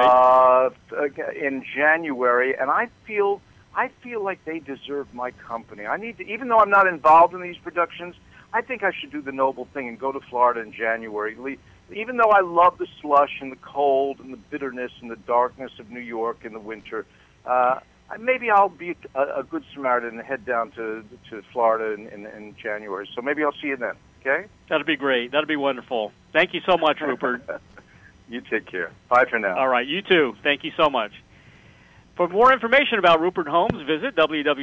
in January, and I feel like they deserve my company. I need to, even though I'm not involved in these productions, I think I should do the noble thing and go to Florida in January. Even though I love the slush and the cold and the bitterness and the darkness of New York in the winter, maybe I'll be a good Samaritan and head down to Florida in January. So maybe I'll see you then, okay? That'll be great. That'll be wonderful. Thank you so much, Rupert. You take care. Bye for now. All right, you too. Thank you so much. For more information about Rupert Holmes, visit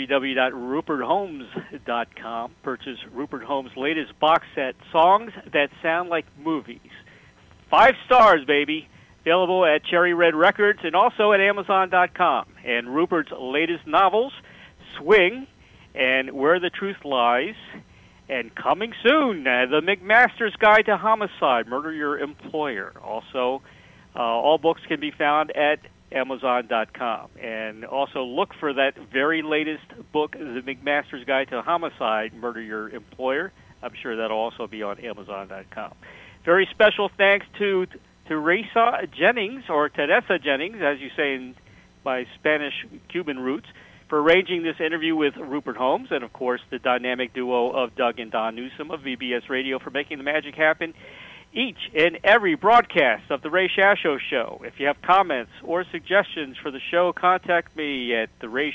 www.rupertholmes.com. Purchase Rupert Holmes' latest box set, Songs That Sound Like Movies. 5 stars, baby. Available at Cherry Red Records and also at Amazon.com. And Rupert's latest novels, Swing and Where the Truth Lies, and coming soon, The McMaster's Guide to Homicide, Murder Your Employer. Also, all books can be found at Amazon.com. And also look for that very latest book, The McMaster's Guide to Homicide, Murder Your Employer. I'm sure that'll also be on Amazon.com. Very special thanks to Teresa Jennings, or Teresa Jennings, as you say in my Spanish-Cuban roots, for arranging this interview with Rupert Holmes, and, of course, the dynamic duo of Doug and Don Newsom of VBS Radio for making the magic happen each and every broadcast of The Ray Shasho Show. If you have comments or suggestions for the show, contact me at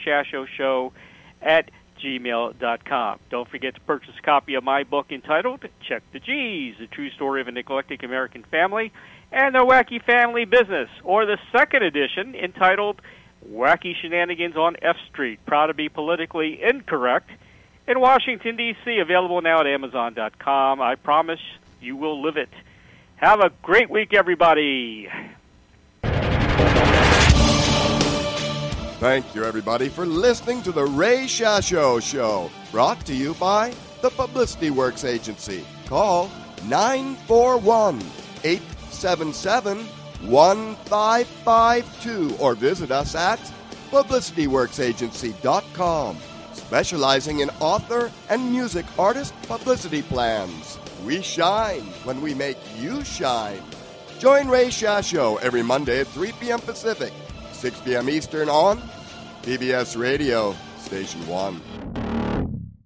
therayshashoshow@gmail.com. Don't forget to purchase a copy of my book entitled Check the G's, The True Story of an Eclectic American Family and Their Wacky Family Business, or the second edition entitled Wacky Shenanigans on F Street, Proud to be Politically Incorrect, in Washington, D.C., available now at Amazon.com. I promise you will live it. Have a great week, everybody. Thank you, everybody, for listening to the Ray Shasho Show, brought to you by the Publicity Works Agency. Call 941-877-1552 or visit us at publicityworksagency.com, specializing in author and music artist publicity plans. We shine when we make you shine. Join Ray Shasho every Monday at 3 p.m. Pacific, 6 p.m. Eastern on PBS Radio, Station 1.